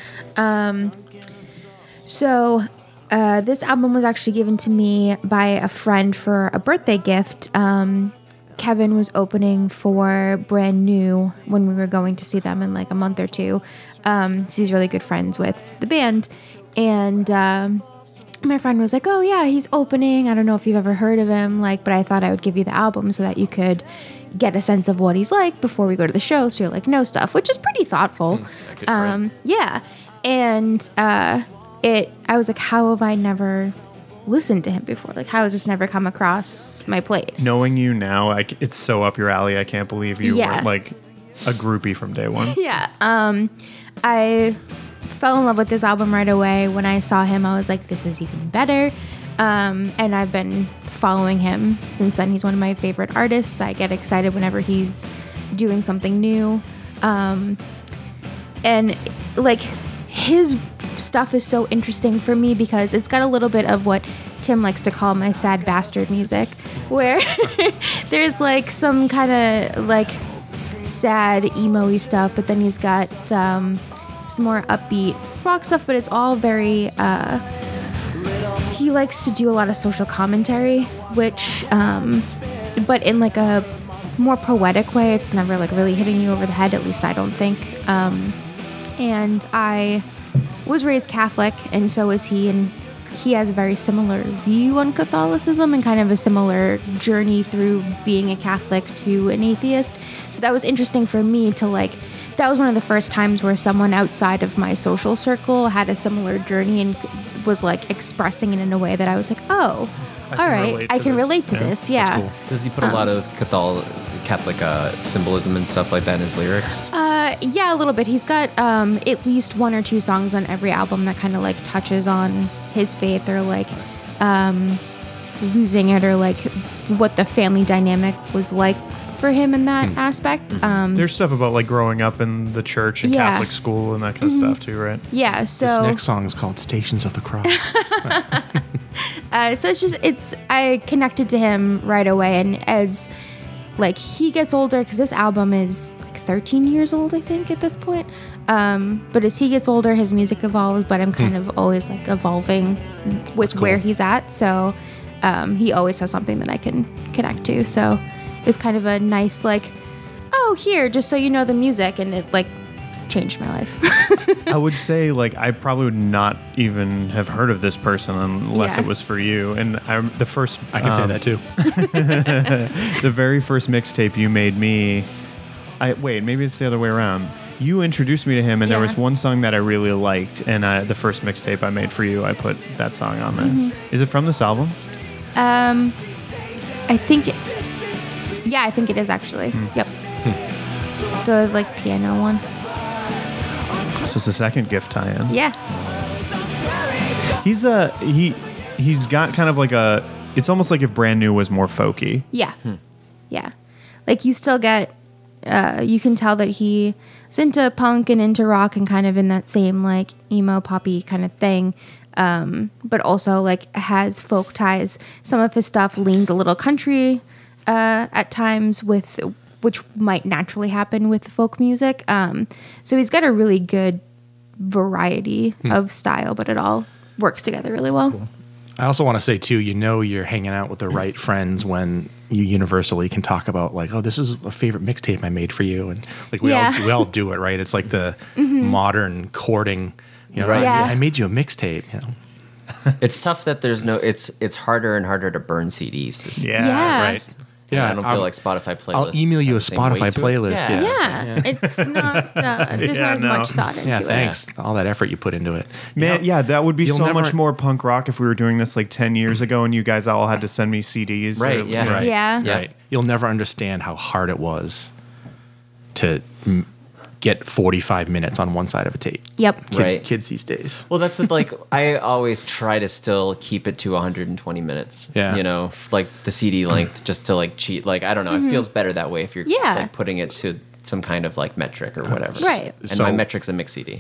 This album was actually given to me by a friend for a birthday gift. Kevin was opening for Brand New when we were going to see them in like a month or two. He's really good friends with the band. And my friend was like, oh yeah, he's opening. I don't know if you've ever heard of him, but I thought I would give you the album so that you could get a sense of what he's like before we go to the show. So you're like, know stuff, which is pretty thoughtful. Good friend. Yeah. And I was like, how have I never listened to him before? Like, how has this never come across my plate? Knowing you now, it's so up your alley. I can't believe you weren't like a groupie from day one. Yeah. I fell in love with this album right away. When I saw him, I was like, this is even better. And I've been following him since then. He's one of my favorite artists. I get excited whenever he's doing something new. And like his stuff is so interesting for me because it's got a little bit of what Tim likes to call my sad bastard music, where there's like some kind of like sad emo-y stuff, but then he's got some more upbeat rock stuff, but it's all very he likes to do a lot of social commentary, which but in like a more poetic way. It's never like really hitting you over the head, at least I don't think. And I was raised Catholic, and so is he, and he has a very similar view on Catholicism and kind of a similar journey through being a Catholic to an atheist. So that was interesting for me to that was one of the first times where someone outside of my social circle had a similar journey and was expressing it in a way that I was like, oh, all right, I can relate to this. Yeah. That's cool. Does he put a lot of Catholic symbolism and stuff like that in his lyrics? Yeah, a little bit. He's got at least one or two songs on every album that kind of touches on his faith or losing it or what the family dynamic was like for him in that aspect. There's stuff about growing up in the church and Catholic school and that kind of stuff too, right? Yeah. So this next song is called "Stations of the Cross." So I connected to him right away, and as he gets older, because this album is 13 years old, I think, at this point. But as he gets older, his music evolves, but I'm kind of always evolving with where he's at. So he always has something that I can connect to. So it's kind of a nice oh, here, just so you know the music, and it changed my life. I would say I probably would not even have heard of this person unless it was for you. And I can say that too. The very first mixtape you made me. Maybe it's the other way around. You introduced me to him, and there was one song that I really liked, and the first mixtape I made for you, I put that song on there. Mm-hmm. Is it from this album? I think it is actually. Yep. The piano one. So it's the second gift tie-in. Yeah. He's he's got kind of like it's almost like if Brand New was more folky. Yeah. Yeah. Like you still get, you can tell that he's into punk and into rock and kind of in that same like emo poppy kind of thing. But also like has folk ties. Some of his stuff leans a little country at times, which might naturally happen with folk music. So he's got a really good variety of style, but it all works together really well. Cool. I also want to say too, you're hanging out with the right friends when you universally can talk about like, oh, this is a favorite mixtape I made for you, and like we all do it, right? It's like the modern courting, Right. Yeah. I made you a mixtape, It's tough that there's no. It's harder and harder to burn CDs. Yeah. right. Yeah, I don't feel like Spotify playlists. I'll email you a have the same weight Spotify to it. playlist. Yeah. It's not, there's not as much thought into Yeah, it. thanks. All that effort you put into it. Man, yeah, that would be You'll so never- much more punk rock if we were doing this like 10 years ago and you guys all had to send me CDs. Right, yeah. Right. Yeah. Yeah. Right. You'll never understand how hard it was to get 45 minutes on one side of a tape. Yep. Right. Kids these days. Well, that's like I always try to still keep it to 120 minutes. Yeah. Like the CD length, just to like cheat. Like I don't know, it feels better that way if you're Yeah. like putting it to some kind of like metric or whatever. Right. And So- my metric's a mix CD.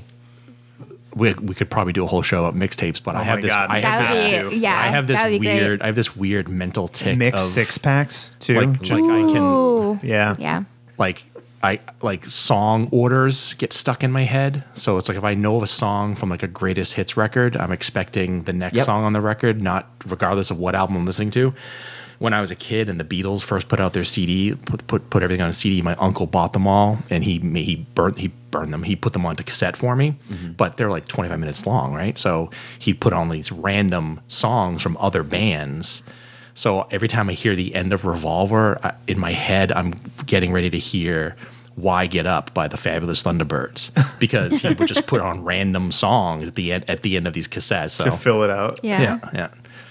We could probably do a whole show about mixtapes, but I my have this. God. I That have this. would be, yeah. I have this that would be weird. great. I have this weird mental tick Mix of six packs too. like Just- I can Ooh. yeah. Yeah. like I like song orders get stuck in my head. So it's like if I know of a song from like a greatest hits record, I'm expecting the next Yep. song on the record, not regardless of what album I'm listening to. When I was a kid and the Beatles first put out their CD, put everything on a CD, my uncle bought them all and he burned them. He put them onto cassette for me, but they're like 25 minutes long, right? So he put on these random songs from other bands. So every time I hear the end of Revolver, in my head, I'm getting ready to hear Why Get Up by the Fabulous Thunderbirds because he would just put on random songs at the end of these cassettes. So To fill it out. Yeah. yeah.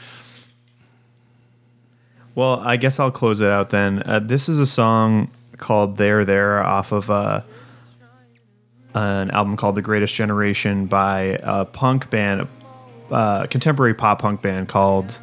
Well, I guess I'll close it out then. This is a song called There off of an album called The Greatest Generation by a punk band, contemporary pop punk band called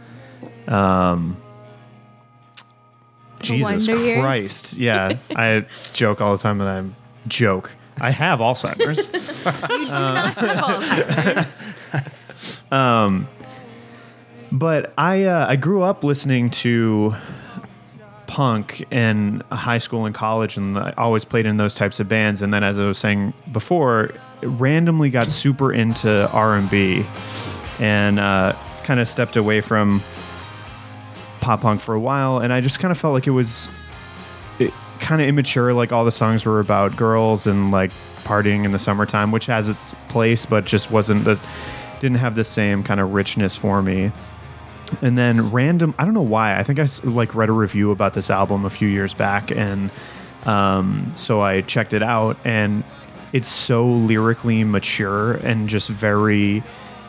Jesus Wonder Years? Christ. Yeah, I joke all the time that I have Alzheimer's. You do not have Alzheimer's. But I grew up listening to punk in high school and college, and I always played in those types of bands. And then, as I was saying before, randomly got super into R&B and kind of stepped away from pop punk for a while. And I just kind of felt like it was kind of immature. Like all the songs were about girls and like partying in the summertime, which has its place, but just didn't have the same kind of richness for me. And then I don't know why. I think I like read a review about this album a few years back, and so I checked it out, and it's so lyrically mature and just very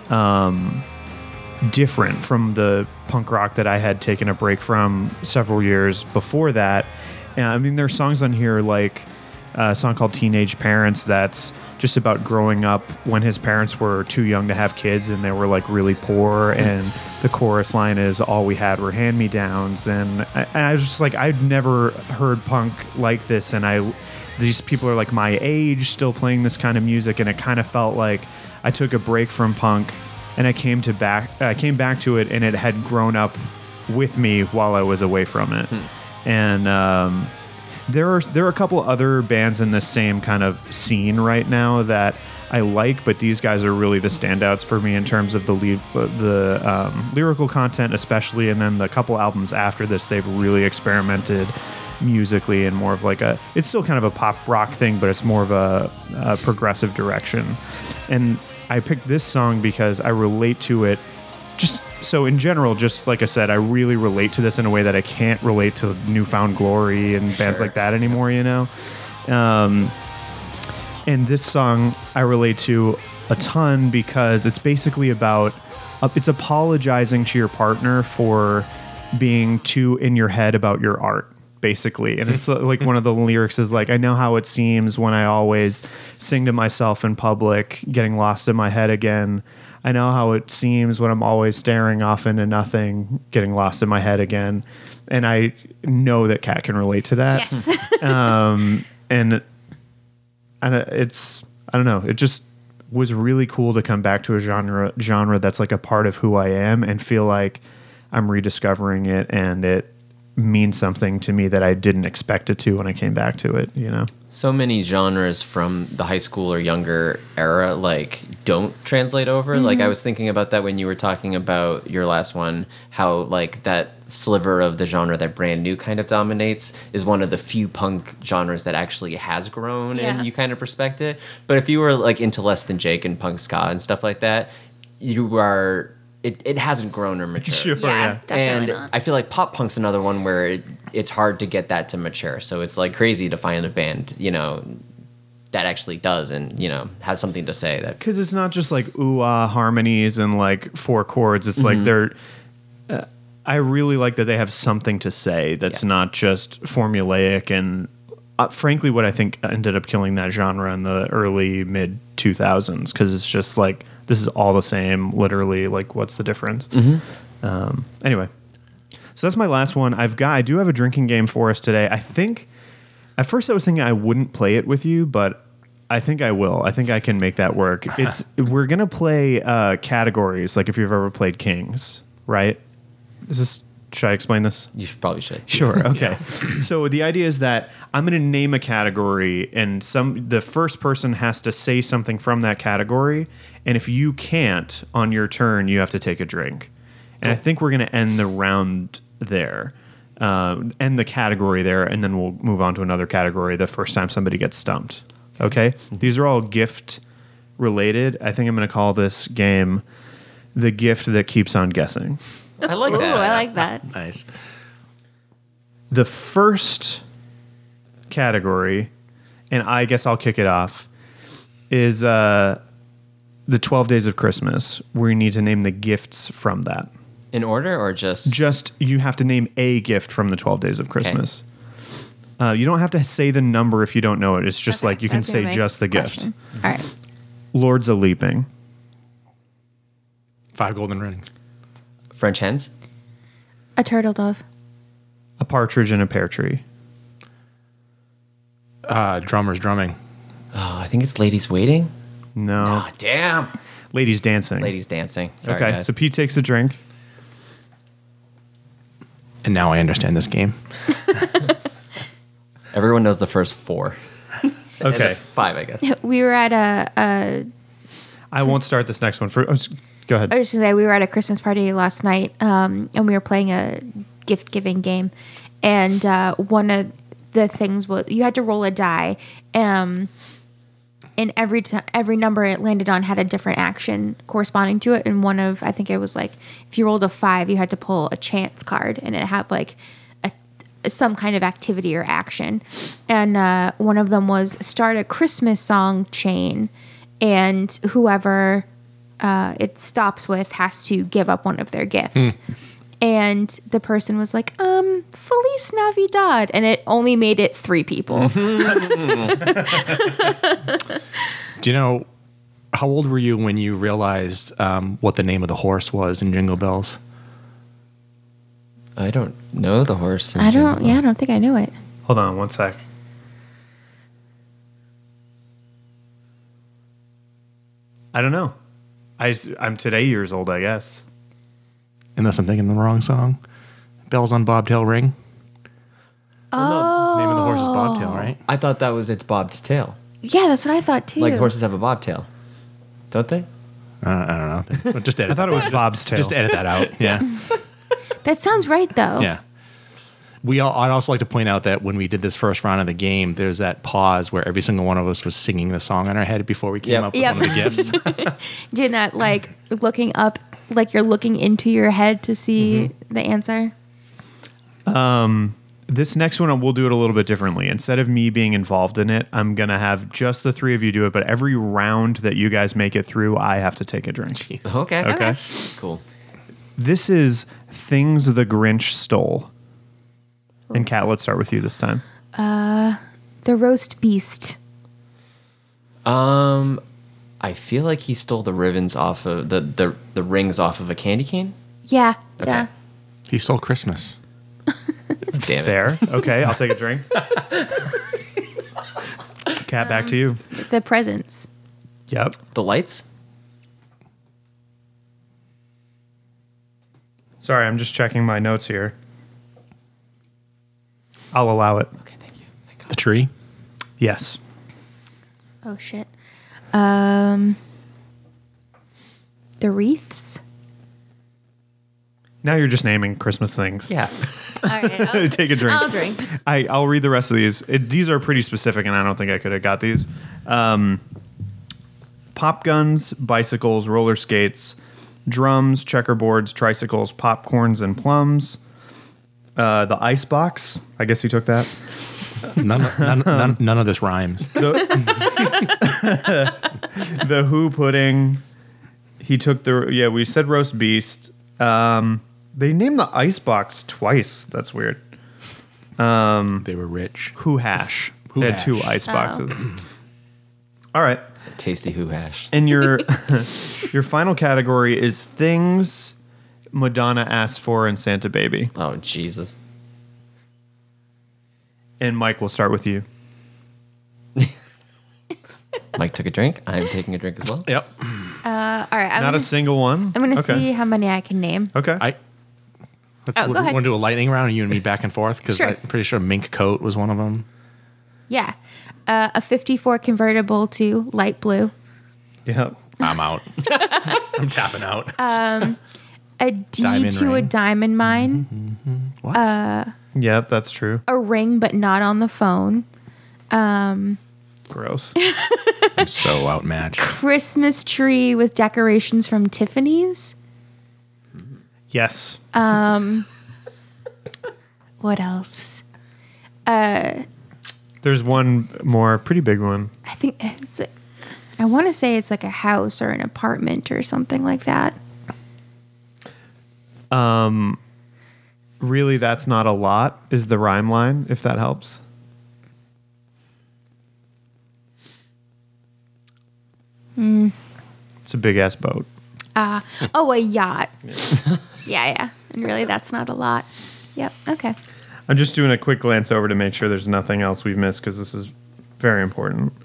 different from the punk rock that I had taken a break from several years before that. And I mean, there's songs on here like a song called Teenage Parents that's just about growing up when his parents were too young to have kids and they were like really poor, and the chorus line is all we had were hand-me-downs. And I was just like, I'd never heard punk like this, and these people are like my age still playing this kind of music, and it kind of felt like I took a break from punk and I came back to it, and it had grown up with me while I was away from it. And there are a couple other bands in this same kind of scene right now that I like, but these guys are really the standouts for me in terms of the lyrical content, especially. And then the couple albums after this, they've really experimented musically and more of like it's still kind of a pop rock thing, but it's more of a progressive direction. And I picked this song because I relate to it. So in general, just like I said, I really relate to this in a way that I can't relate to Newfound Glory and bands like that anymore, And this song I relate to a ton because it's basically about, it's apologizing to your partner for being too in your head about your art. basically. And it's like one of the lyrics is like, I know how it seems when I always sing to myself in public, getting lost in my head again. I know how it seems when I'm always staring off into nothing, getting lost in my head again. And I know that Kat can relate to that. Yes. And it's, I don't know, it just was really cool to come back to a genre that's like a part of who I am and feel like I'm rediscovering it, and it means something to me that I didn't expect it to when I came back to it, you know? So many genres from the high school or younger era like don't translate over. Like I was thinking about that when you were talking about your last one, how like that sliver of the genre that brand new kind of dominates is one of the few punk genres that actually has grown Yeah. and you kind of respect it. But if you were like into Less Than Jake and punk ska and stuff like that, you are it hasn't grown or matured. Sure. Yeah, definitely And not. I feel like pop punk's another one where it's hard to get that to mature. So it's like crazy to find a band, you know, that actually does and, you know, has something to say that. Because it's not just like ooh-ah harmonies and like four chords. It's like they're... I really like that they have something to say that's not just formulaic. And frankly, what I think ended up killing that genre in the early, mid-2000s, because it's just like, this is all the same, literally. Like, what's the difference? Anyway, so that's my last one. I do have a drinking game for us today. I think, at first I was thinking I wouldn't play it with you, but I think I will. I think I can make that work. We're going to play categories, like if you've ever played Kings, right? Should I explain this? You probably should. Sure. Okay. So the idea is that I'm going to name a category, and the first person has to say something from that category. And if you can't on your turn, you have to take a drink. And I think we're going to end the round there, end the category there, and then we'll move on to another category the first time somebody gets stumped. Okay. These are all gift related. I think I'm going to call this game The Gift That Keeps on Guessing. I like Ooh, that. I like that. Nice. The first category, and I guess I'll kick it off, is the 12 Days of Christmas, where you need to name the gifts from that. In order or just You have to name a gift from the 12 Days of Christmas. You don't have to say the number if you don't know it. It's just Okay, like you can that's gonna say be just the question. gift. All right. Lords a Leaping. 5 golden rings. French hens? A turtle dove. A partridge in a pear tree. Drummers drumming. Oh, I think it's Ladies Waiting. No. Oh, damn. Ladies Dancing. Ladies Dancing. Sorry, Okay, guys. so Pete takes a drink. And now I understand this game. Everyone knows the first 4. Okay. 5, I guess. We were at I won't start this next one. Go ahead. I was just gonna say we were at a Christmas party last night, and we were playing a gift giving game, and one of the things was you had to roll a die, and every number it landed on had a different action corresponding to it, and I think it was like if you rolled a 5, you had to pull a chance card, and it had like some kind of activity or action, and one of them was start a Christmas song chain, and whoever it stops with has to give up one of their gifts. And the person was like, Feliz Navidad. And it only made it 3 people. Do you know, how old were you when you realized what the name of the horse was in Jingle Bells? I don't know the horse. I don't think I knew it. Hold on one sec. I don't know. I'm today years old, I guess. Unless I'm thinking the wrong song. Bells on Bobtail Ring. Oh. Name of the horse is Bobtail, right? I thought that was its bobbed tail. Yeah, that's what I thought too. Like horses have a bobtail. Don't they? I don't know. Just edit. I thought it was Bob's tail. Just edit that out. Yeah. That sounds right though. Yeah. I'd also like to point out that when we did this first round of the game, there's that pause where every single one of us was singing the song in our head before we came Yep. up with Yep. one of the gifts. Doing that, like looking up, like you're looking into your head to see the answer. This next one, we'll do it a little bit differently. Instead of me being involved in it, I'm going to have just the 3 of you do it. But every round that you guys make it through, I have to take a drink. Okay. Okay. Cool. This is Things the Grinch Stole. And Kat, let's start with you this time. The roast beast. I feel like he stole the ribbons off of the rings off of a candy cane. Yeah. Okay. Yeah. He stole Christmas. Damn it. Fair. Okay, I'll take a drink. Kat, back to you. The presents. Yep. The lights? Sorry, I'm just checking my notes here. I'll allow it. Okay, thank you. Thank God. The tree. Yes. Oh shit. The wreaths. Now you're just naming Christmas things. Yeah. All right. Take a drink. I'll drink. I'll read the rest of these. These are pretty specific, and I don't think I could have got these. Pop guns, bicycles, roller skates, drums, checkerboards, tricycles, popcorns, and plums. The ice box. I guess he took that. None of this rhymes. The Who pudding. He took we said roast beast. They named the ice box twice. That's weird. They were rich. Who hash. Who They had two hash. ice boxes. All right. Tasty Who hash. And your final category is things Madonna asked for in Santa Baby. Oh, Jesus. And Mike, we'll start with you. Mike took a drink. I'm taking a drink as well. Yep. All right. Not a single one. I'm gonna Okay. see how many I can name. Okay. Go ahead. Want to do a lightning round, and you and me back and forth? Because Sure. I'm pretty sure mink coat was one of them. Yeah. A 54 convertible to light blue. Yep. I'm out. I'm tapping out. A D Diamond to a ring. diamond mine. What? Yep, that's true. A ring, but not on the phone. Gross. I'm so outmatched. Christmas tree with decorations from Tiffany's. Yes. What else? There's one more pretty big one. I think I want to say it's like a house or an apartment or something like that. Really, that's not a lot, is the rhyme line, if that helps. It's a big ass boat. Oh, a yacht. Yeah. And really, that's not a lot. Yep. Okay. I'm just doing a quick glance over to make sure there's nothing else we've missed because this is very important.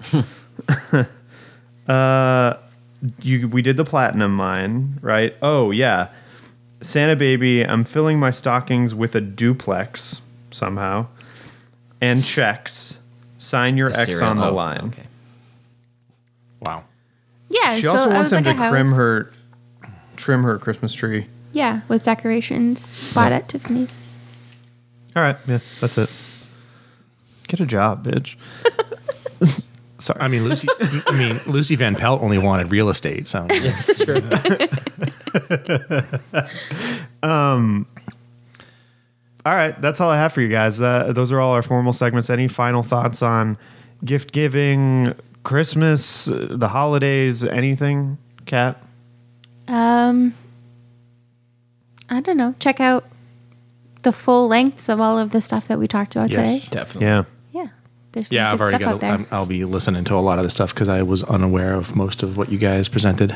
We did the platinum mine, right? Oh, yeah. Santa Baby, I'm filling my stockings with a duplex somehow. And checks. Sign your The ex cereal. on the Oh, line. Okay. Wow. Yeah. She so also I wants was him like to a house. trim her Christmas tree. Yeah, with decorations bought at Tiffany's. All right. Yeah, that's it. Get a job, bitch. Sorry. I mean, Lucy Van Pelt only wanted real estate, so All right, that's all I have for you guys. Those are all our formal segments. Any final thoughts on gift giving, Christmas, the holidays, anything, Kat? I don't know. Check out the full lengths of all of the stuff that we talked about Yes. today. Definitely. Yeah. Yeah. There's some yeah, I've good already stuff out there. I'll be listening to a lot of the stuff because I was unaware of most of what you guys presented.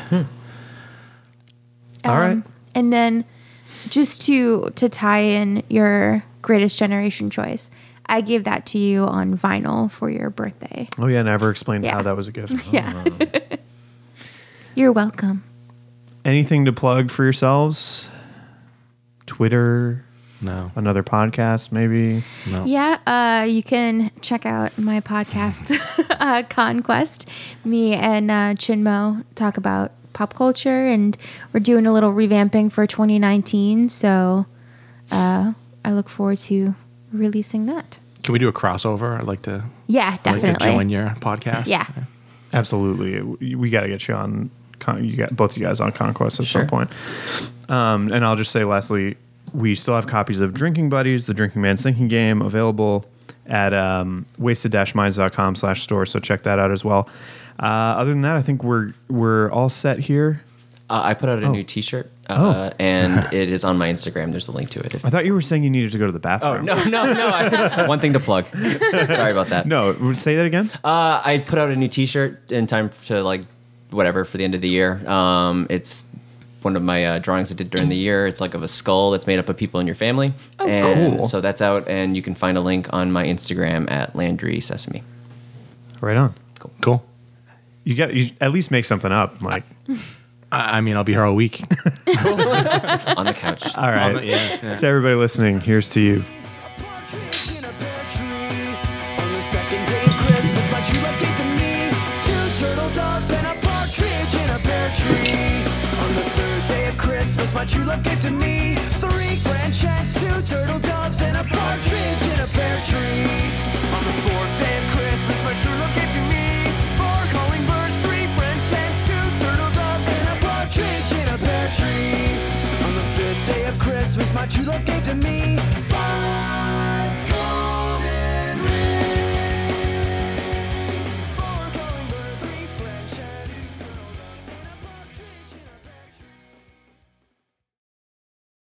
All right. And then just to tie in your greatest generation choice, I gave that to you on vinyl for your birthday. Oh yeah, never explained Yeah. how that was a gift. Yeah. You're welcome. Anything to plug for yourselves? Twitter, No, another podcast, maybe. no. Yeah, you can check out my podcast, Conquest. Me and Chinmo talk about pop culture, and we're doing a little revamping for 2019. So I look forward to releasing that. Can we do a crossover? I'd like to. Yeah, I'd like definitely. to join your podcast. Yeah. Absolutely, we got to get you on. You got both you guys on Conquest at some point. And I'll just say, lastly, we still have copies of Drinking Buddies, the Drinking Man's Thinking Game, available at wasted-minds.com/store. So check that out as well. Other than that, I think we're all set here. I put out a new T-shirt. and it is on my Instagram. There's a link to it. I thought you were saying you needed to go to the bathroom. No. One thing to plug. Sorry about that. No, say that again. I put out a new T-shirt in time to like whatever for the end of the year. It's one of my drawings I did during the year. It's like of a skull that's made up of people in your family. Oh, and cool. So that's out, and you can find a link on my Instagram at Landry Sesame. Right on. Cool. You at least make something up, Mike. I mean, I'll be here all week. On the couch. All right. Yeah. To everybody listening, here's to you. Partridge in a pear tree. On the second day of Christmas, my true love gave to me 2 turtle doves and a partridge in a pear tree. On the third day of Christmas, my true love gave to me 3 French hens, 2 turtle doves, and a partridge in a pear tree.